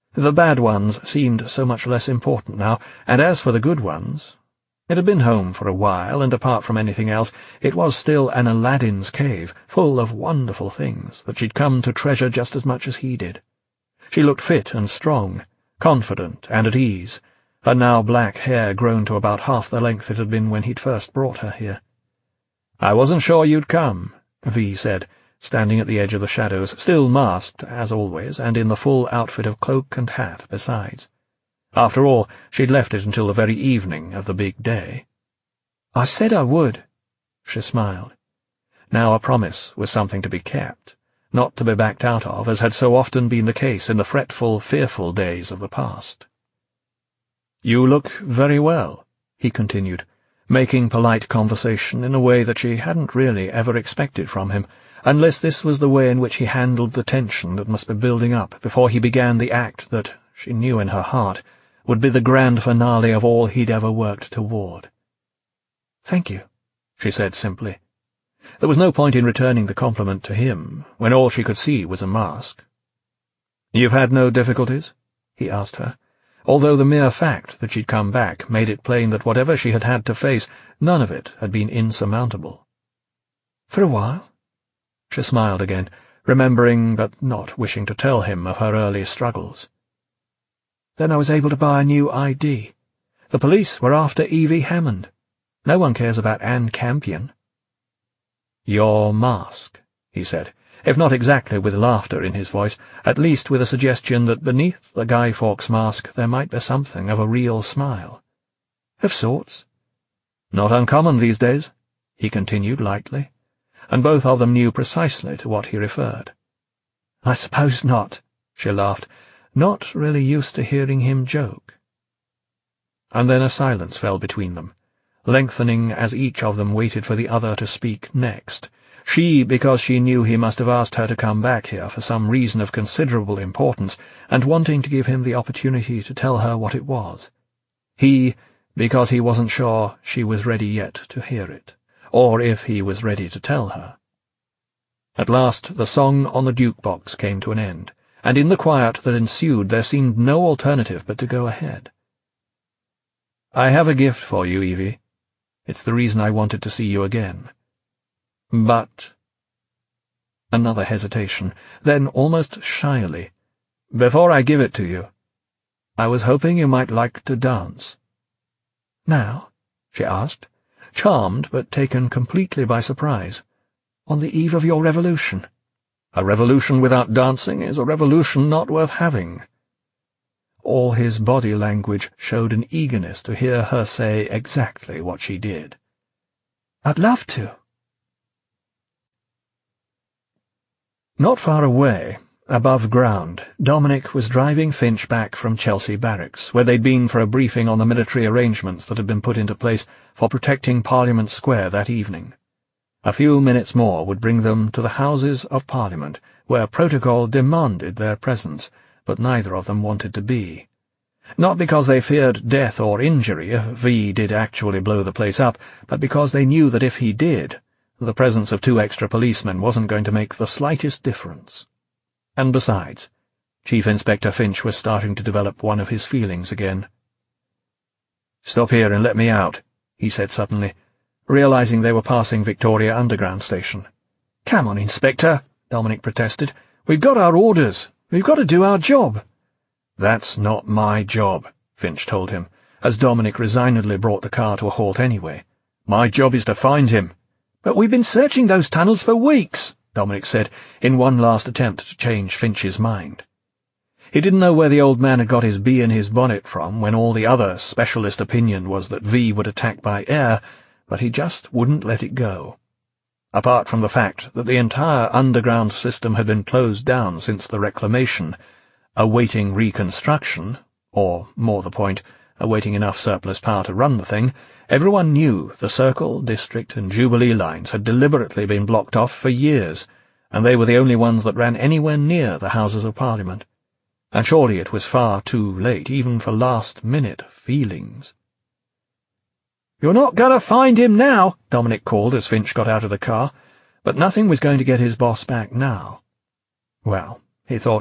The bad ones seemed so much less important now, and as for the good ones, it had been home for a while, and apart from anything else, it was still an Aladdin's cave, full of wonderful things that she'd come to treasure just as much as he did. She looked fit and strong, confident and at ease, her now black hair grown to about half the length it had been when he'd first brought her here. "I wasn't sure you'd come," V said, standing at the edge of the shadows, still masked, as always, and in the full outfit of cloak and hat besides. After all, she'd left it until the very evening of the big day. "I said I would," she smiled. Now a promise was something to be kept, not to be backed out of, as had so often been the case in the fretful, fearful days of the past. "You look very well," he continued, making polite conversation in a way that she hadn't really ever expected from him, unless this was the way in which he handled the tension that must be building up before he began the act that, she knew in her heart, would be the grand finale of all he'd ever worked toward. "Thank you," she said simply. There was no point in returning the compliment to him, when all she could see was a mask. "You've had no difficulties?" he asked her, although the mere fact that she'd come back made it plain that whatever she had had to face, none of it had been insurmountable. "For a while." She smiled again, remembering but not wishing to tell him of her early struggles. "Then I was able to buy a new ID. The police were after Evie Hammond. No one cares about Anne Campion." "Your mask," he said, if not exactly with laughter in his voice, at least with a suggestion that beneath the Guy Fawkes mask there might be something of a real smile. "Of sorts." "Not uncommon these days," he continued lightly, and both of them knew precisely to what he referred. "I suppose not," she laughed, not really used to hearing him joke. And then a silence fell between them, lengthening as each of them waited for the other to speak next. She, because she knew he must have asked her to come back here for some reason of considerable importance, and wanting to give him the opportunity to tell her what it was. He, because he wasn't sure she was ready yet to hear it, or if he was ready to tell her. At last the song on the jukebox came to an end, and in the quiet that ensued there seemed no alternative but to go ahead. "I have a gift for you, Evie. It's the reason I wanted to see you again. But—" Another hesitation, then almost shyly, "Before I give it to you, I was hoping you might like to dance." "Now?" she asked, charmed but taken completely by surprise. "On the eve of your revolution?" "A revolution without dancing is a revolution not worth having." All his body language showed an eagerness to hear her say exactly what she did. "I'd love to." Not far away, above ground, Dominic was driving Finch back from Chelsea Barracks, where they'd been for a briefing on the military arrangements that had been put into place for protecting Parliament Square that evening. A few minutes more would bring them to the Houses of Parliament, where protocol demanded their presence, but neither of them wanted to be. Not because they feared death or injury if V did actually blow the place up, but because they knew that if he did, the presence of 2 extra policemen wasn't going to make the slightest difference. And besides, Chief Inspector Finch was starting to develop one of his feelings again. "Stop here and let me out," he said suddenly, realizing they were passing Victoria Underground Station. "Come on, Inspector," Dominic protested. "We've got our orders. We've got to do our job." "That's not my job," Finch told him, as Dominic resignedly brought the car to a halt anyway. "My job is to find him." "But we've been searching those tunnels for weeks," Dominic said, in one last attempt to change Finch's mind. He didn't know where the old man had got his bee in his bonnet from when all the other specialist opinion was that V would attack by air, but he just wouldn't let it go. Apart from the fact that the entire underground system had been closed down since the reclamation, awaiting reconstruction, or, more the point, awaiting enough surplus power to run the thing, everyone knew the Circle, District, and Jubilee lines had deliberately been blocked off for years, and they were the only ones that ran anywhere near the Houses of Parliament. And surely it was far too late, even for last-minute feelings. "You're not going to find him now," Dominic called as Finch got out of the car, but nothing was going to get his boss back now. Well, he thought,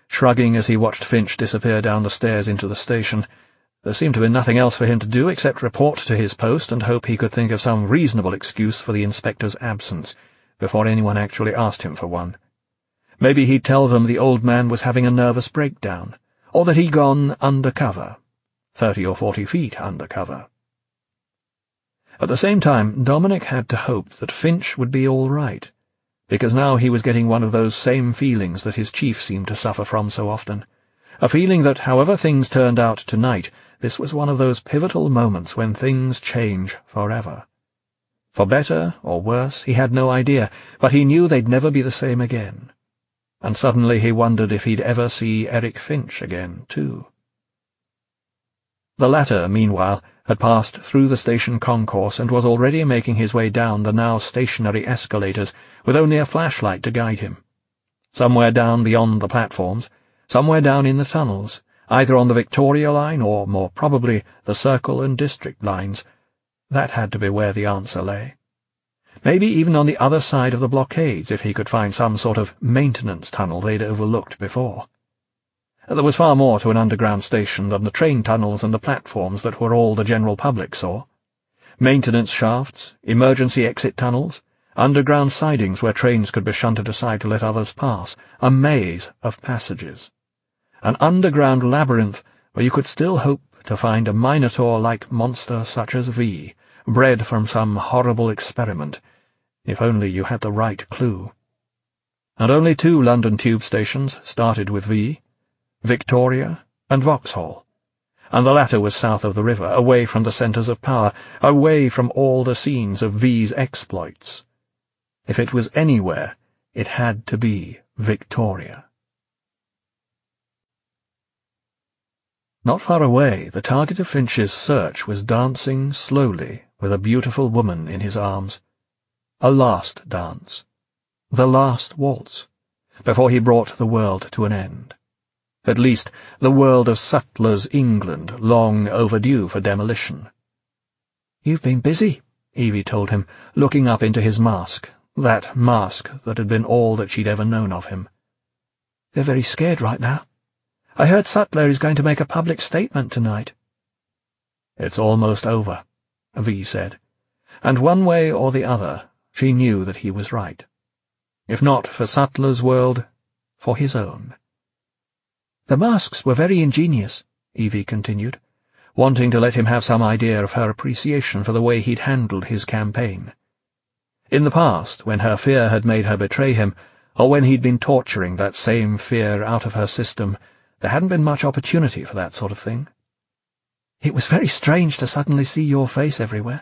shrugging as he watched Finch disappear down the stairs into the station. There seemed to be nothing else for him to do except report to his post and hope he could think of some reasonable excuse for the inspector's absence before anyone actually asked him for one. Maybe he'd tell them the old man was having a nervous breakdown, or that he'd gone undercover, 30 or 40 feet undercover. At the same time, Dominic had to hope that Finch would be all right, because now he was getting one of those same feelings that his chief seemed to suffer from so often, a feeling that, however things turned out tonight, this was one of those pivotal moments when things change forever. For better or worse, he had no idea, but he knew they'd never be the same again. And suddenly he wondered if he'd ever see Eric Finch again, too. The latter, meanwhile, had passed through the station concourse and was already making his way down the now stationary escalators with only a flashlight to guide him. Somewhere down beyond the platforms, somewhere down in the tunnels, either on the Victoria line or, more probably, the Circle and District lines, that had to be where the answer lay. Maybe even on the other side of the blockades if he could find some sort of maintenance tunnel they'd overlooked before. There was far more to an underground station than the train tunnels and the platforms that were all the general public saw. Maintenance shafts, emergency exit tunnels, underground sidings where trains could be shunted aside to let others pass, a maze of passages. An underground labyrinth where you could still hope to find a Minotaur-like monster such as V, bred from some horrible experiment, if only you had the right clue. And only 2 London tube stations started with V, Victoria and Vauxhall, and the latter was south of the river, away from the centres of power, away from all the scenes of V's exploits. If it was anywhere, it had to be Victoria. Not far away, the target of Finch's search was dancing slowly with a beautiful woman in his arms. A last dance. The last waltz, before he brought the world to an end. At least, the world of Sutler's England, long overdue for demolition. "You've been busy," Evie told him, looking up into his mask, that mask that had been all that she'd ever known of him. "They're very scared right now. I heard Sutler is going to make a public statement tonight." "It's almost over," V said, and one way or the other she knew that he was right. If not for Sutler's world, for his own. "The masks were very ingenious," Evie continued, wanting to let him have some idea of her appreciation for the way he'd handled his campaign. In the past, when her fear had made her betray him, or when he'd been torturing that same fear out of her system, there hadn't been much opportunity for that sort of thing. "It was very strange to suddenly see your face everywhere."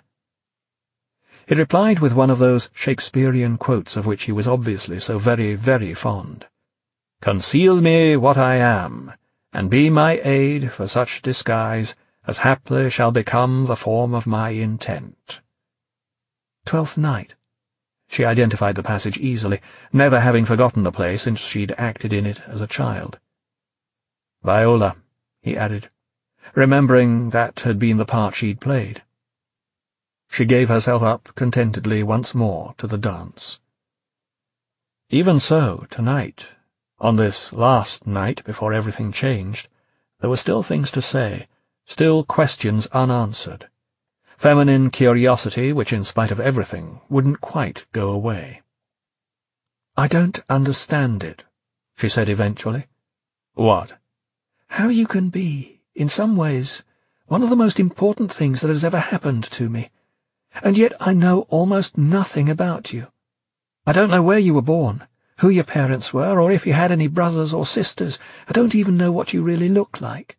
He replied with one of those Shakespearean quotes of which he was obviously so very, very fond. "Conceal me what I am, and be my aid for such disguise as haply shall become the form of my intent." 12th Night. She identified the passage easily, never having forgotten the play since she'd acted in it as a child. "Viola," he added, remembering that had been the part she'd played. She gave herself up contentedly once more to the dance. Even so, tonight, on this last night before everything changed, there were still things to say, still questions unanswered. Feminine curiosity which, in spite of everything, wouldn't quite go away. "I don't understand it," she said eventually. "What?" "How you can be, in some ways, one of the most important things that has ever happened to me, and yet I know almost nothing about you. I don't know where you were born, who your parents were, or if you had any brothers or sisters. I don't even know what you really look like."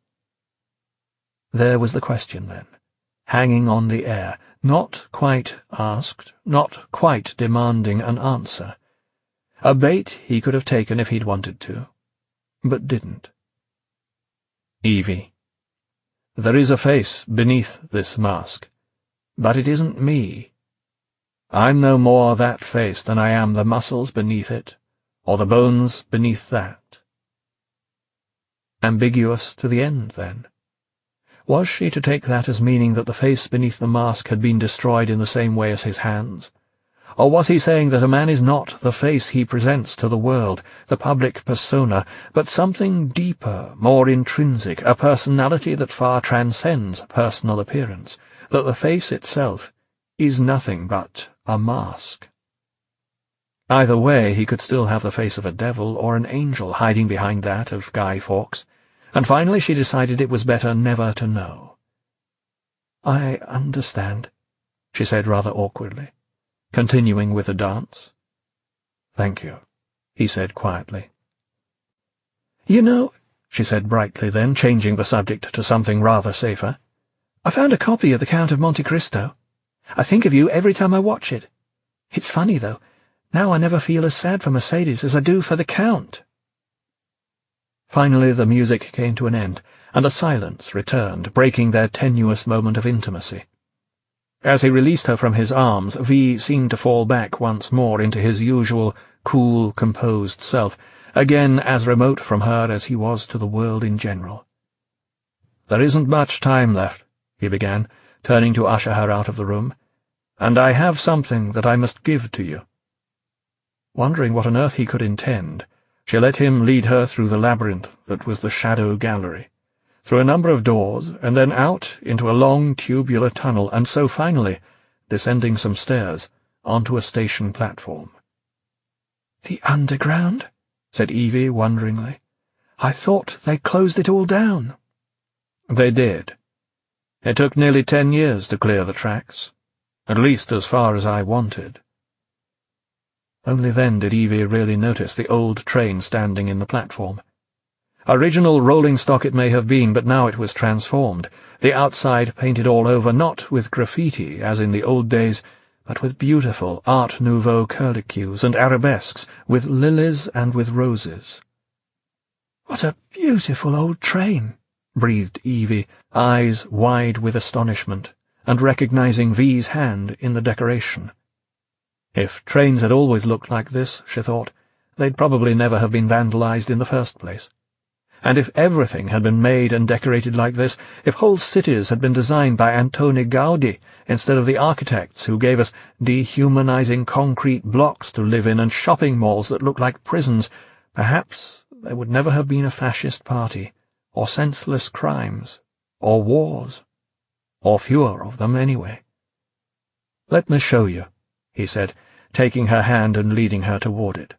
There was the question, then, hanging on the air, not quite asked, not quite demanding an answer. A bait he could have taken if he'd wanted to, but didn't. "Evie, there is a face beneath this mask, but it isn't me. I'm no more that face than I am the muscles beneath it, or the bones beneath that." Ambiguous to the end, then. Was she to take that as meaning that the face beneath the mask had been destroyed in the same way as his hands, Or was he saying that a man is not the face he presents to the world, the public persona, but something deeper, more intrinsic, a personality that far transcends personal appearance, that the face itself is nothing but a mask? Either way, he could still have the face of a devil or an angel hiding behind that of Guy Fawkes, and finally she decided it was better never to know. "I understand," she said rather awkwardly, continuing with the dance. "Thank you," he said quietly. "You know," she said brightly then, changing the subject to something rather safer, "I found a copy of The Count of Monte Cristo. I think of you every time I watch it. It's funny, though. Now I never feel as sad for Mercedes as I do for the Count." Finally the music came to an end, and a silence returned, breaking their tenuous moment of intimacy. As he released her from his arms, V seemed to fall back once more into his usual, cool, composed self, again as remote from her as he was to the world in general. "There isn't much time left," he began, turning to usher her out of the room, "and I have something that I must give to you." Wondering what on earth he could intend, she let him lead her through the labyrinth that was the Shadow Gallery, through a number of doors, and then out into a long tubular tunnel, and so finally, descending some stairs, onto a station platform. "The underground?" said Evie wonderingly. "I thought they closed it all down." "They did. It took nearly 10 years to clear the tracks, at least as far as I wanted." Only then did Evie really notice the old train standing in the platform. Original rolling stock it may have been, but now it was transformed, the outside painted all over, not with graffiti, as in the old days, but with beautiful Art Nouveau curlicues and arabesques, with lilies and with roses. "What a beautiful old train," breathed Evie, eyes wide with astonishment, and recognizing V's hand in the decoration. If trains had always looked like this, she thought, they'd probably never have been vandalized in the first place. And if everything had been made and decorated like this, if whole cities had been designed by Antoni Gaudi instead of the architects who gave us dehumanizing concrete blocks to live in and shopping malls that looked like prisons, perhaps there would never have been a fascist party, or senseless crimes, or wars, or fewer of them anyway. "Let me show you," he said, taking her hand and leading her toward it.